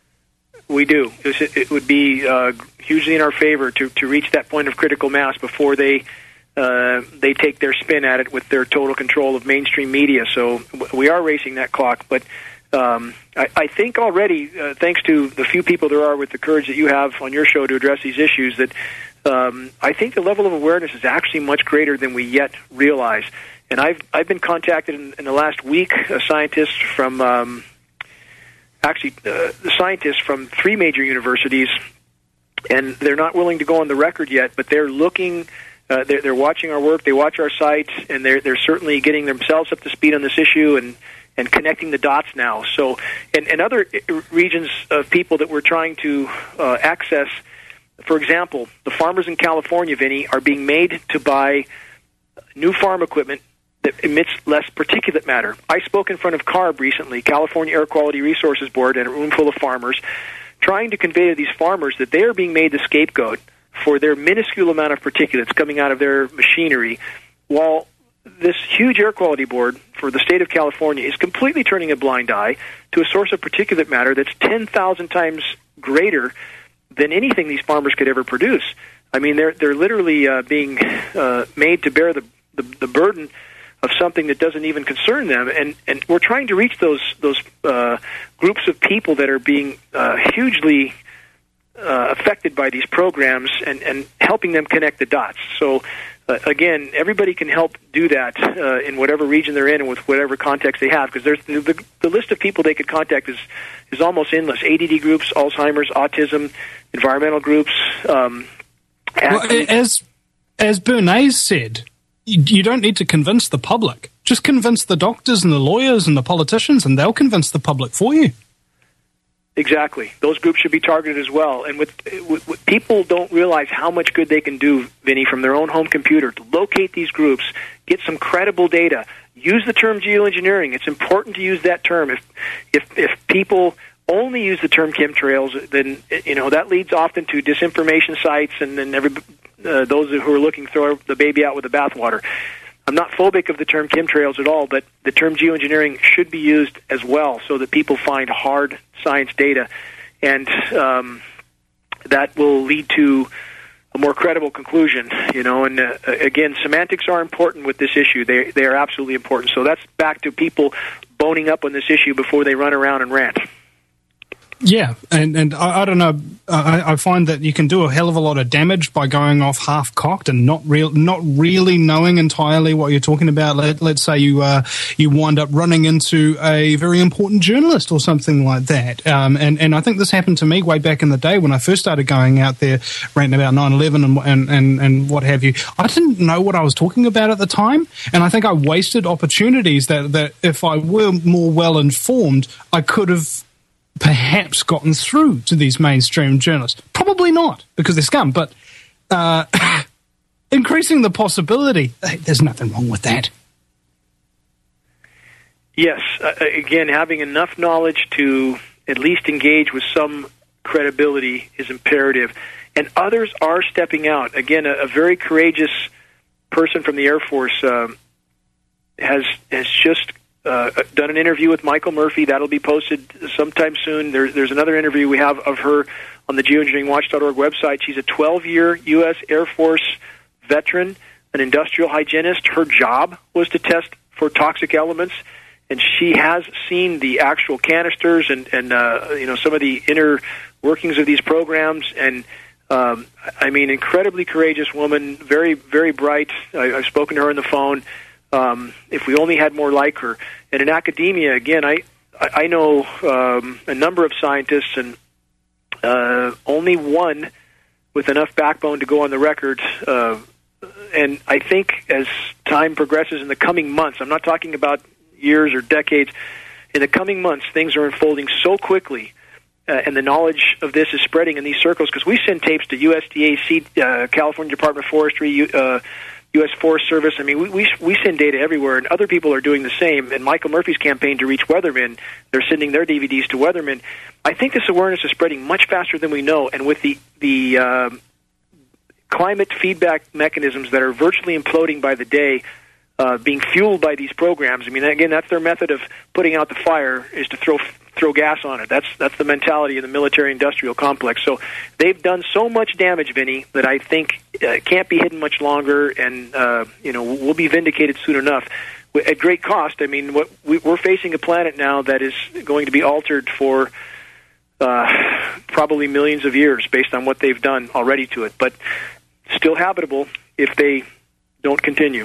We do. It would be uh, hugely in our favor to, to reach that point of critical mass before they uh, they take their spin at it with their total control of mainstream media. So we are racing that clock, but Um, I, I think already, uh, thanks to the few people there are with the courage that you have on your show to address these issues, that um, I think the level of awareness is actually much greater than we yet realize. And I've I've been contacted in, in the last week, a scientist from um, actually uh, the scientists from three major universities, and they're not willing to go on the record yet, but they're looking. Uh, they're, they're watching our work. They watch our site, and they're they're certainly getting themselves up to speed on this issue and. and connecting the dots now. So, and, and other regions of people that we're trying to uh, access, for example, the farmers in California, Vinny, are being made to buy new farm equipment that emits less particulate matter. I spoke in front of CARB recently, California Air Quality Resources Board, and a room full of farmers, trying to convey to these farmers that they are being made the scapegoat for their minuscule amount of particulates coming out of their machinery, while this huge air quality board for the state of California is completely turning a blind eye to a source of particulate matter that's ten thousand times greater than anything these farmers could ever produce. I mean, they're they're literally uh, being uh, made to bear the, the the burden of something that doesn't even concern them, and and we're trying to reach those those uh, groups of people that are being uh, hugely uh, affected by these programs, and and helping them connect the dots. So. Uh, again, everybody can help do that uh, in whatever region they're in and with whatever context they have, because there's the, the, the list of people they could contact is is almost endless. A D D groups, Alzheimer's, autism, environmental groups. Um, well, as as Bernays said, you, you don't need to convince the public. Just convince the doctors and the lawyers and the politicians, and they'll convince the public for you. Exactly. Those groups should be targeted as well. And with, with, with people don't realize how much good they can do, Vinny, from their own home computer to locate these groups, get some credible data. Use the term geoengineering. It's important to use that term. If if if people only use the term chemtrails, then you know that leads often to disinformation sites, and then every uh, those who are looking throw the baby out with the bathwater. I'm not phobic of the term chemtrails at all, but the term geoengineering should be used as well so that people find hard science data, and um, that will lead to a more credible conclusion. You know, and uh, again, semantics are important with this issue. They they are absolutely important. So that's back to people boning up on this issue before they run around and rant. Yeah, and, and I, I don't know, I, I find that you can do a hell of a lot of damage by going off half-cocked and not real, not really knowing entirely what you're talking about. Let, let's say you uh, you wind up running into a very important journalist or something like that. Um, and, and I think this happened to me way back in the day when I first started going out there ranting about nine eleven and, and, and, and what have you. I didn't know what I was talking about at the time, and I think I wasted opportunities that, that if I were more well-informed, I could have perhaps gotten through to these mainstream journalists. Probably not, because they're scum, but uh, increasing the possibility, there's nothing wrong with that. Yes. Uh, again, having enough knowledge to at least engage with some credibility is imperative. And others are stepping out. Again, a, a very courageous person from the Air Force um, has has just Uh, done an interview with Michael Murphy. That'll be posted sometime soon. There, there's another interview we have of her on the geoengineering watch dot org website. She's a twelve-year U S Air Force veteran, an industrial hygienist. Her job was to test for toxic elements, and she has seen the actual canisters and, and uh, you know, some of the inner workings of these programs. And um, I mean, incredibly courageous woman, very, very bright. I, I've spoken to her on the phone. Um, if we only had more like her. And in academia, again, I I know um, a number of scientists, and uh, only one with enough backbone to go on the record. Uh, and I think as time progresses in the coming months, I'm not talking about years or decades, in the coming months, things are unfolding so quickly, uh, and the knowledge of this is spreading in these circles, because we send tapes to U S D A, C, uh, California Department of Forestry, uh, U S Forest Service. I mean, we, we we send data everywhere, and other people are doing the same. And Michael Murphy's campaign to reach weathermen, they're sending their D V Ds to weathermen. I think this awareness is spreading much faster than we know, and with the the uh, climate feedback mechanisms that are virtually imploding by the day, uh, being fueled by these programs. I mean, again, that's their method of putting out the fire, is to throw throw gas on it. That's that's the mentality of the military-industrial complex. So they've done so much damage, Vinny, that I think uh, can't be hidden much longer, and uh, you know, we'll be vindicated soon enough. at great cost. I mean, what we, we're facing a planet now that is going to be altered for uh, probably millions of years based on what they've done already to it, but still habitable if they don't continue.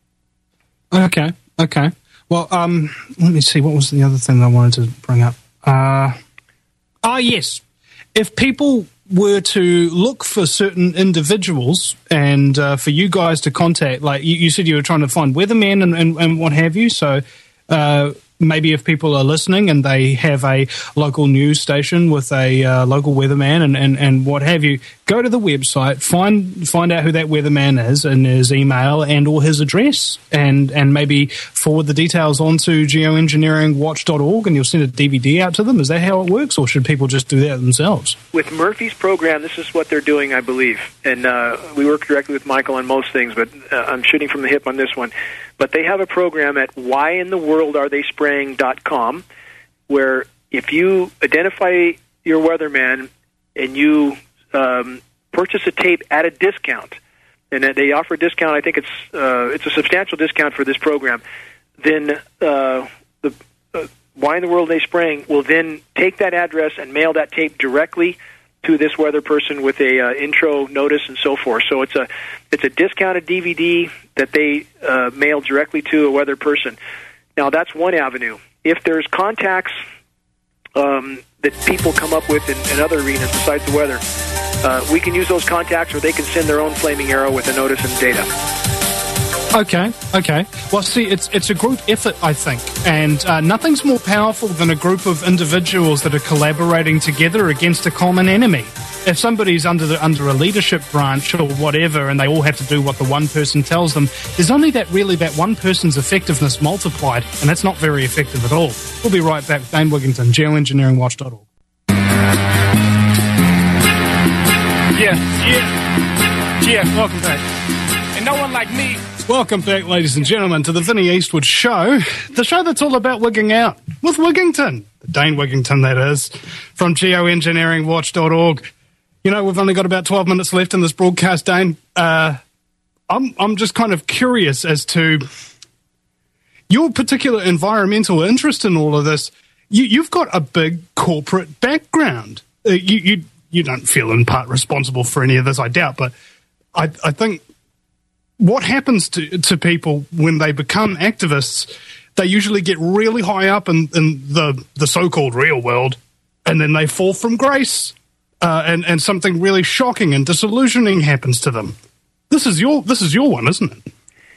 Okay, okay. Well, um, let me see. What was the other thing I wanted to bring up? Uh, ah, yes. If people were to look for certain individuals and uh, for you guys to contact, like you, you said you were trying to find weathermen and, and, and what have you, so uh, maybe if people are listening and they have a local news station with a uh, local weatherman and, and, and what have you, go to the website, find find out who that weatherman is and his email and or his address, and, and maybe forward the details on to geoengineering watch dot org and you'll send a D V D out to them. Is that how it works, or should people just do that themselves? With Murphy's program, this is what they're doing, I believe. And uh, we work directly with Michael on most things, but uh, I'm shooting from the hip on this one. But they have a program at why in the world are they spraying dot com where if you identify your weatherman and you um, purchase a tape at a discount, and they offer a discount, I think it's uh, it's a substantial discount for this program, then uh, the uh, Why in the World Are They Spraying will then take that address and mail that tape directly to this weather person with a uh, intro notice and so forth. So it's a it's a discounted D V D that they uh, mail directly to a weather person. Now that's one avenue. If there's contacts um, that people come up with in, in other arenas besides the weather, uh, we can use those contacts, or they can send their own flaming arrow with a notice and data. Okay, okay. Well, see, it's it's a group effort, I think, and uh, nothing's more powerful than a group of individuals that are collaborating together against a common enemy. If somebody's under the, under a leadership branch or whatever, and they all have to do what the one person tells them, there's only that really that one person's effectiveness multiplied, and that's not very effective at all. We'll be right back. Dane Wigington, geoengineering watch dot org. Yeah, yeah, yeah. Welcome back. And no one like me. Welcome back, ladies and gentlemen, to the Vinnie Eastwood Show, the show that's all about wigging out with Wigington, Dane Wigington, that is, from geoengineering watch dot org. You know, we've only got about twelve minutes left in this broadcast, Dane. Uh, I'm I'm just kind of curious as to your particular environmental interest in all of this. You, you've got a big corporate background. Uh, you, you you don't feel in part responsible for any of this, I doubt, but I I think. What happens to to people when they become activists? They usually get really high up in, in the, the so-called real world, and then they fall from grace, uh, and and something really shocking and disillusioning happens to them. This is your this is your one, isn't it?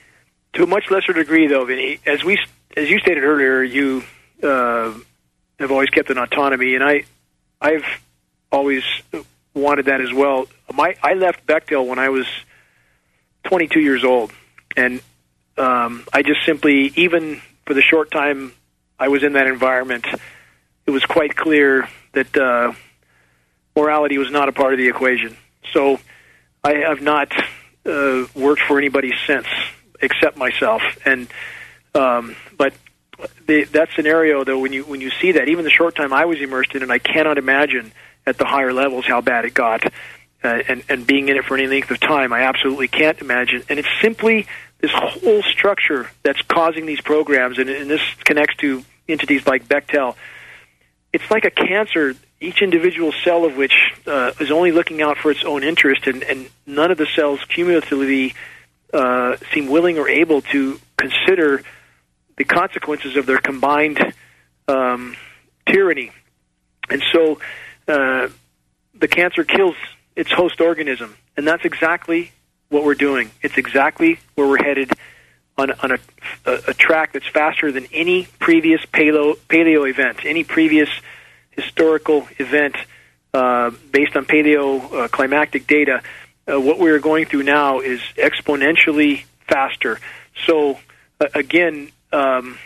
To a much lesser degree, though, Vinny. As we as you stated earlier, you uh, have always kept an autonomy, and I I've always wanted that as well. My I left Bechtel when I was twenty-two years old, and um, I just simply, even for the short time I was in that environment, it was quite clear that uh, morality was not a part of the equation. So I have not uh, worked for anybody since, except myself. And um, but the, that scenario, though, when you when you see that, even the short time I was immersed in it, I cannot imagine at the higher levels how bad it got. Uh, and, and being in it for any length of time, I absolutely can't imagine. And it's simply this whole structure that's causing these programs, and, and this connects to entities like Bechtel. It's like a cancer, each individual cell of which uh, is only looking out for its own interest, and, and none of the cells cumulatively uh, seem willing or able to consider the consequences of their combined um, tyranny. And so uh, the cancer kills its host organism, and that's exactly what we're doing. It's exactly where we're headed on, on a, a, a track that's faster than any previous paleo, paleo event, any previous historical event uh, based on paleo uh, climactic data. Uh, what we're going through now is exponentially faster. So, uh, again, um,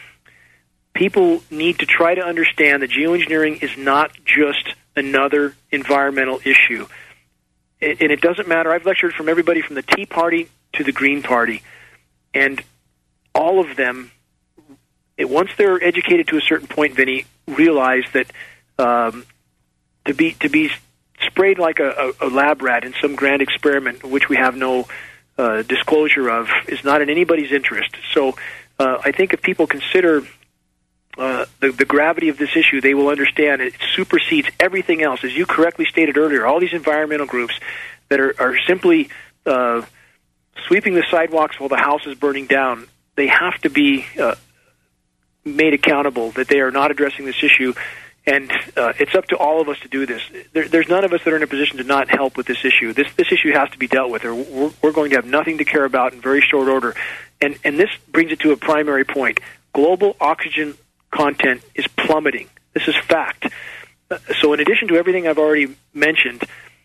people need to try to understand that geoengineering is not just another environmental issue. And it doesn't matter. I've lectured from everybody from the Tea Party to the Green Party, and all of them, it, once they're educated to a certain point, Vinny, realize that um, to be to be sprayed like a, a, a lab rat in some grand experiment, which we have no uh, disclosure of, is not in anybody's interest. So uh, I think if people consider uh, the, the gravity of this issue, they will understand it supersedes everything else. As you correctly stated earlier, all these environmental groups that are, are simply uh, sweeping the sidewalks while the house is burning down, they have to be uh, made accountable that they are not addressing this issue. And uh, it's up to all of us to do this. There, there's none of us that are in a position to not help with this issue. This this issue has to be dealt with, or we're, we're going to have nothing to care about in very short order. And and this brings it to a primary point. Global oxygen content is plummeting. This is fact. Uh, so in addition to everything I've already mentioned,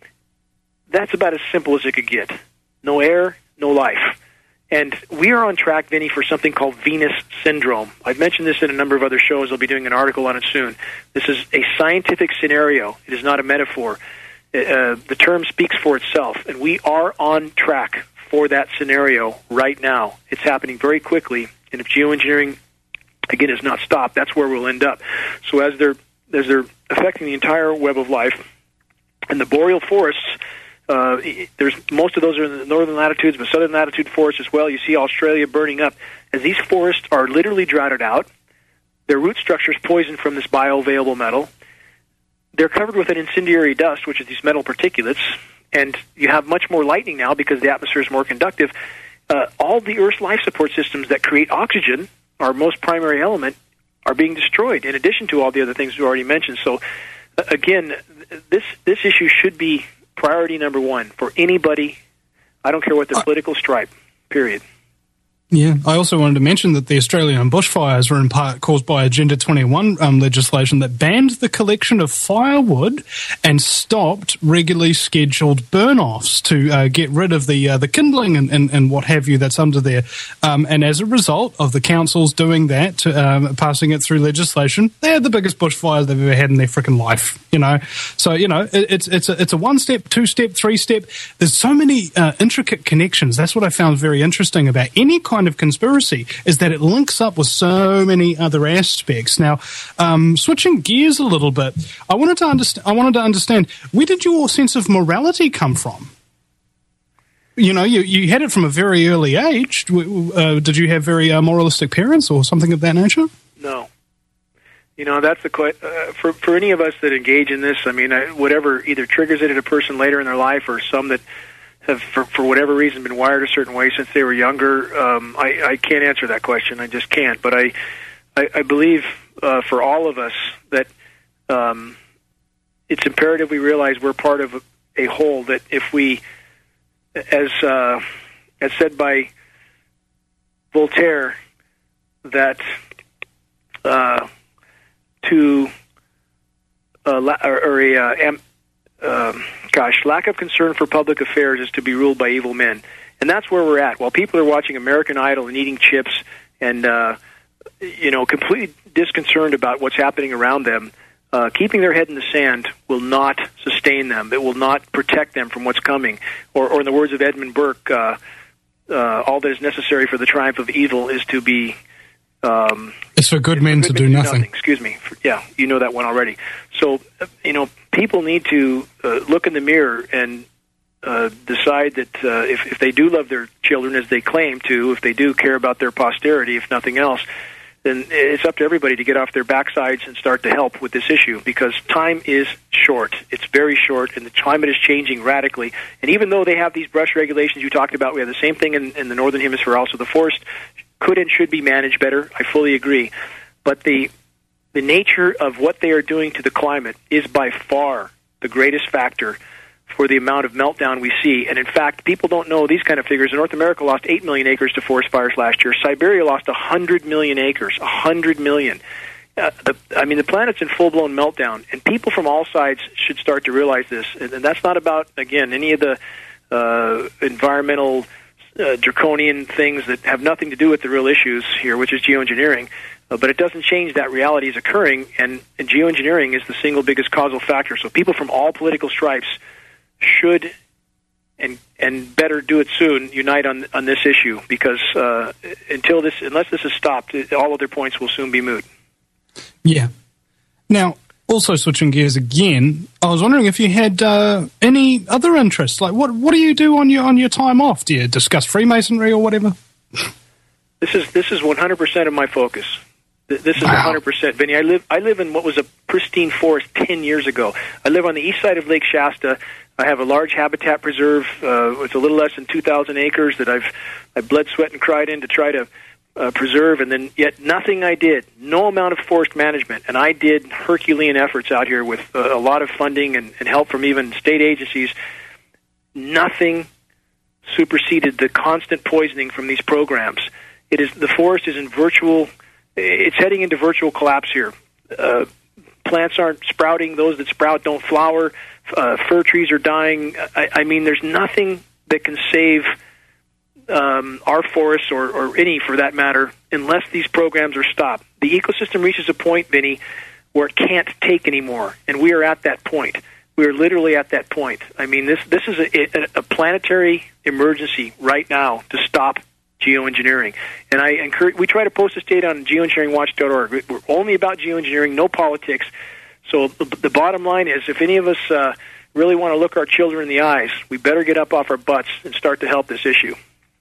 that's about as simple as it could get. No air, no life. And we are on track, Vinny, for something called Venus syndrome. I've mentioned this in a number of other shows. I'll be doing an article on it soon. This is a scientific scenario. It is not a metaphor. Uh, the term speaks for itself, and we are on track for that scenario right now. It's happening very quickly, and if geoengineering, again, is not stopped, that's where we'll end up. So as they're, as they're affecting the entire web of life, and the boreal forests, Uh, there's most of those are in the northern latitudes, but southern latitude forests as well. You see Australia burning up. As these forests are literally droughted out, their root structure is poisoned from this bioavailable metal. They're covered with an incendiary dust, which is these metal particulates, and you have much more lightning now because the atmosphere is more conductive. Uh, all the Earth's life support systems that create oxygen, our most primary element, are being destroyed, in addition to all the other things we already mentioned. So, uh, again, this this issue should be priority number one for anybody. I don't care what their political stripe, period. Yeah, I also wanted to mention that the Australian bushfires were in part caused by Agenda twenty-one um, legislation that banned the collection of firewood and stopped regularly scheduled burn-offs to uh, get rid of the uh, the kindling and, and, and what have you that's under there. Um, and as a result of the councils doing that, to, um, passing it through legislation, they had the biggest bushfires they've ever had in their freaking life. You know, so you know it, it's it's a, it's a one step, two step, three step. There's so many uh, intricate connections. That's what I found very interesting about any kind of conspiracy, is that it links up with so many other aspects. Now, um, switching gears a little bit, I wanted to understand. I wanted to understand, where did your sense of morality come from? You know, you, you had it from a very early age. Uh, did you have very uh, moralistic parents or something of that nature? No. You know, that's the que- uh, for for any of us that engage in this. I mean, I, whatever either triggers it at a person later in their life, or some that have, for, for whatever reason, been wired a certain way since they were younger. Um, I, I can't answer that question. I just can't. But I, I, I believe uh, for all of us that um, it's imperative we realize we're part of a, a whole. That if we, as uh, as said by Voltaire, that uh, to uh, la- or, or a uh, am, Um, gosh, lack of concern for public affairs is to be ruled by evil men. And that's where we're at. While people are watching American Idol and eating chips and, uh, you know, completely disconcerted about what's happening around them, uh, keeping their head in the sand will not sustain them. It will not protect them from what's coming. Or, or in the words of Edmund Burke, uh, uh, all that is necessary for the triumph of evil is to be... Um, it's for good men to do nothing. nothing. Excuse me. Yeah, you know that one already. So, uh, you know, people need to uh, look in the mirror and uh, decide that uh, if, if they do love their children as they claim to, if they do care about their posterity, if nothing else, then it's up to everybody to get off their backsides and start to help with this issue, because time is short. It's very short, and the climate is changing radically. And even though they have these brush regulations you talked about, we have the same thing in, in the Northern Hemisphere also. The forest could and should be managed better. I fully agree. But the the nature of what they are doing to the climate is by far the greatest factor for the amount of meltdown we see. And in fact, people don't know these kind of figures. North America lost eight million acres to forest fires last year. Siberia lost one hundred million acres. one hundred million. Uh, the, I mean, the planet's in full-blown meltdown, and people from all sides should start to realize this. And, and that's not about, again, any of the uh, environmental Uh, draconian things that have nothing to do with the real issues here, which is geoengineering. Uh, but it doesn't change that reality is occurring, and, and geoengineering is the single biggest causal factor. So people from all political stripes should, and and better do it soon, unite on on this issue, because uh, until this, unless this is stopped, all other points will soon be moot. Yeah. Now, also switching gears again, I was wondering if you had uh, any other interests. Like, what what do you do on your on your time off? Do you discuss Freemasonry or whatever? This is this is one hundred percent of my focus. This is wow. one hundred percent, Vinny. I live I live in what was a pristine forest ten years ago. I live on the east side of Lake Shasta. I have a large habitat preserve. Uh, it's a little less than two thousand acres that I've I've bled, sweat, and cried in to try to uh, preserve, and then yet nothing I did, no amount of forest management, and I did Herculean efforts out here with uh, a lot of funding and, and help from even state agencies. Nothing superseded the constant poisoning from these programs. It is the forest is in virtual. It's heading into virtual collapse here. Uh, plants aren't sprouting. Those that sprout don't flower. Uh, fir trees are dying. I, I mean, there's nothing that can save um, our forests, or, or any for that matter, unless these programs are stopped. The ecosystem reaches a point, Vinny, where it can't take anymore, and we are at that point. We are literally at that point. I mean, this this is a, a, a planetary emergency right now to stop geoengineering. And I encourage, we try to post this data on geoengineering watch dot org. We're only about geoengineering, no politics. So the, the bottom line is, if any of us uh, really want to look our children in the eyes, we better get up off our butts and start to help this issue.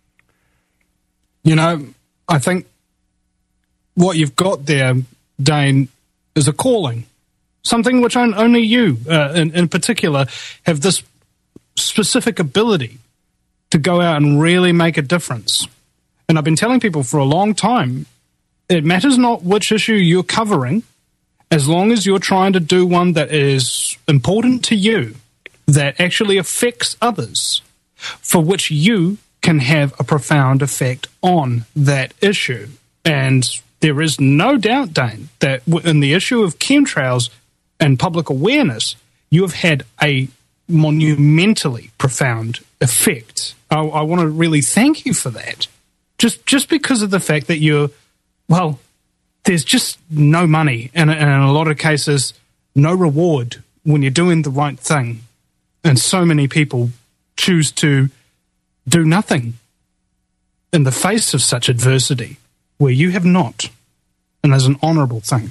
You know, I think what you've got there, Dane, is a calling. Something which only you, uh, in, in particular, have this specific ability to go out and really make a difference. And I've been telling people for a long time, it matters not which issue you're covering, as long as you're trying to do one that is important to you, that actually affects others, for which you can have a profound effect on that issue. And there is no doubt, Dane, that in the issue of chemtrails and public awareness, you have had a monumentally profound effect. I, I want to really thank you for that. Just just because of the fact that you're, well, there's just no money, and, and in a lot of cases, no reward when you're doing the right thing. And so many people choose to do nothing in the face of such adversity, where you have not. And that's an honorable thing.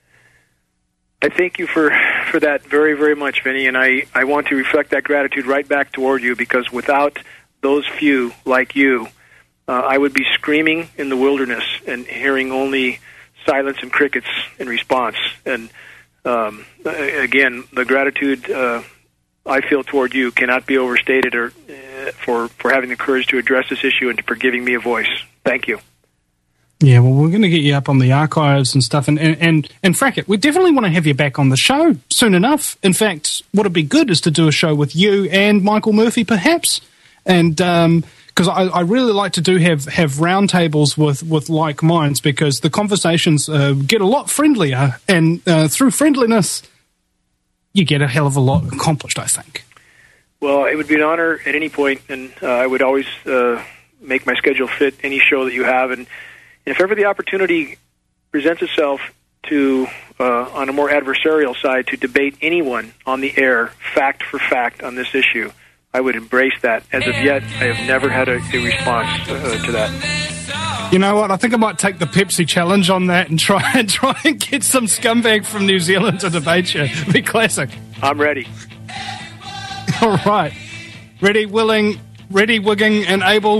I thank you for, for that very, very much, Vinny, and I, I want to reflect that gratitude right back toward you, because without those few like you, uh, I would be screaming in the wilderness and hearing only silence and crickets in response. And um, again, the gratitude uh, I feel toward you cannot be overstated, or uh, for, for having the courage to address this issue and for giving me a voice. Thank you. Yeah, well, we're going to get you up on the archives and stuff. And, and, and, and Frackett, we definitely want to have you back on the show soon enough. In fact, what would be good is to do a show with you and Michael Murphy, perhaps. And because um, I, I really like to do have, have roundtables with, with like minds, because the conversations uh, get a lot friendlier. And uh, through friendliness, you get a hell of a lot accomplished, I think. Well, it would be an honor at any point, and uh, I would always uh, make my schedule fit any show that you have. And if ever the opportunity presents itself to, uh, on a more adversarial side, to debate anyone on the air, fact for fact, on this issue, I would embrace that. As of yet, I have never had a, a response uh, to that. You know what? I think I might take the Pepsi challenge on that and try and try and get some scumbag from New Zealand to debate you. It'd be classic. I'm ready. All right. Ready, willing, ready, wigging, and able.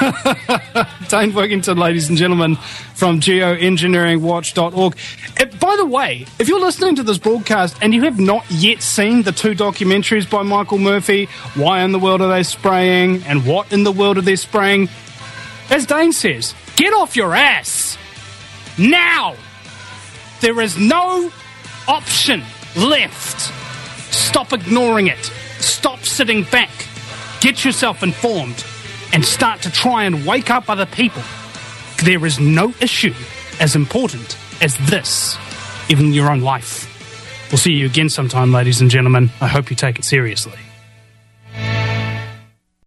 Dane Wigington, ladies and gentlemen, from geoengineering watch dot org. And by the way, if you're listening to this broadcast and you have not yet seen the two documentaries by Michael Murphy, Why in the World Are They Spraying and What in the World Are They Spraying, as Dane says, get off your ass now. There is no option left. Stop ignoring it. Stop sitting back. Get yourself informed and start to try and wake up other people. There is no issue as important as this, even in your own life. We'll see you again sometime, ladies and gentlemen. I hope you take it seriously.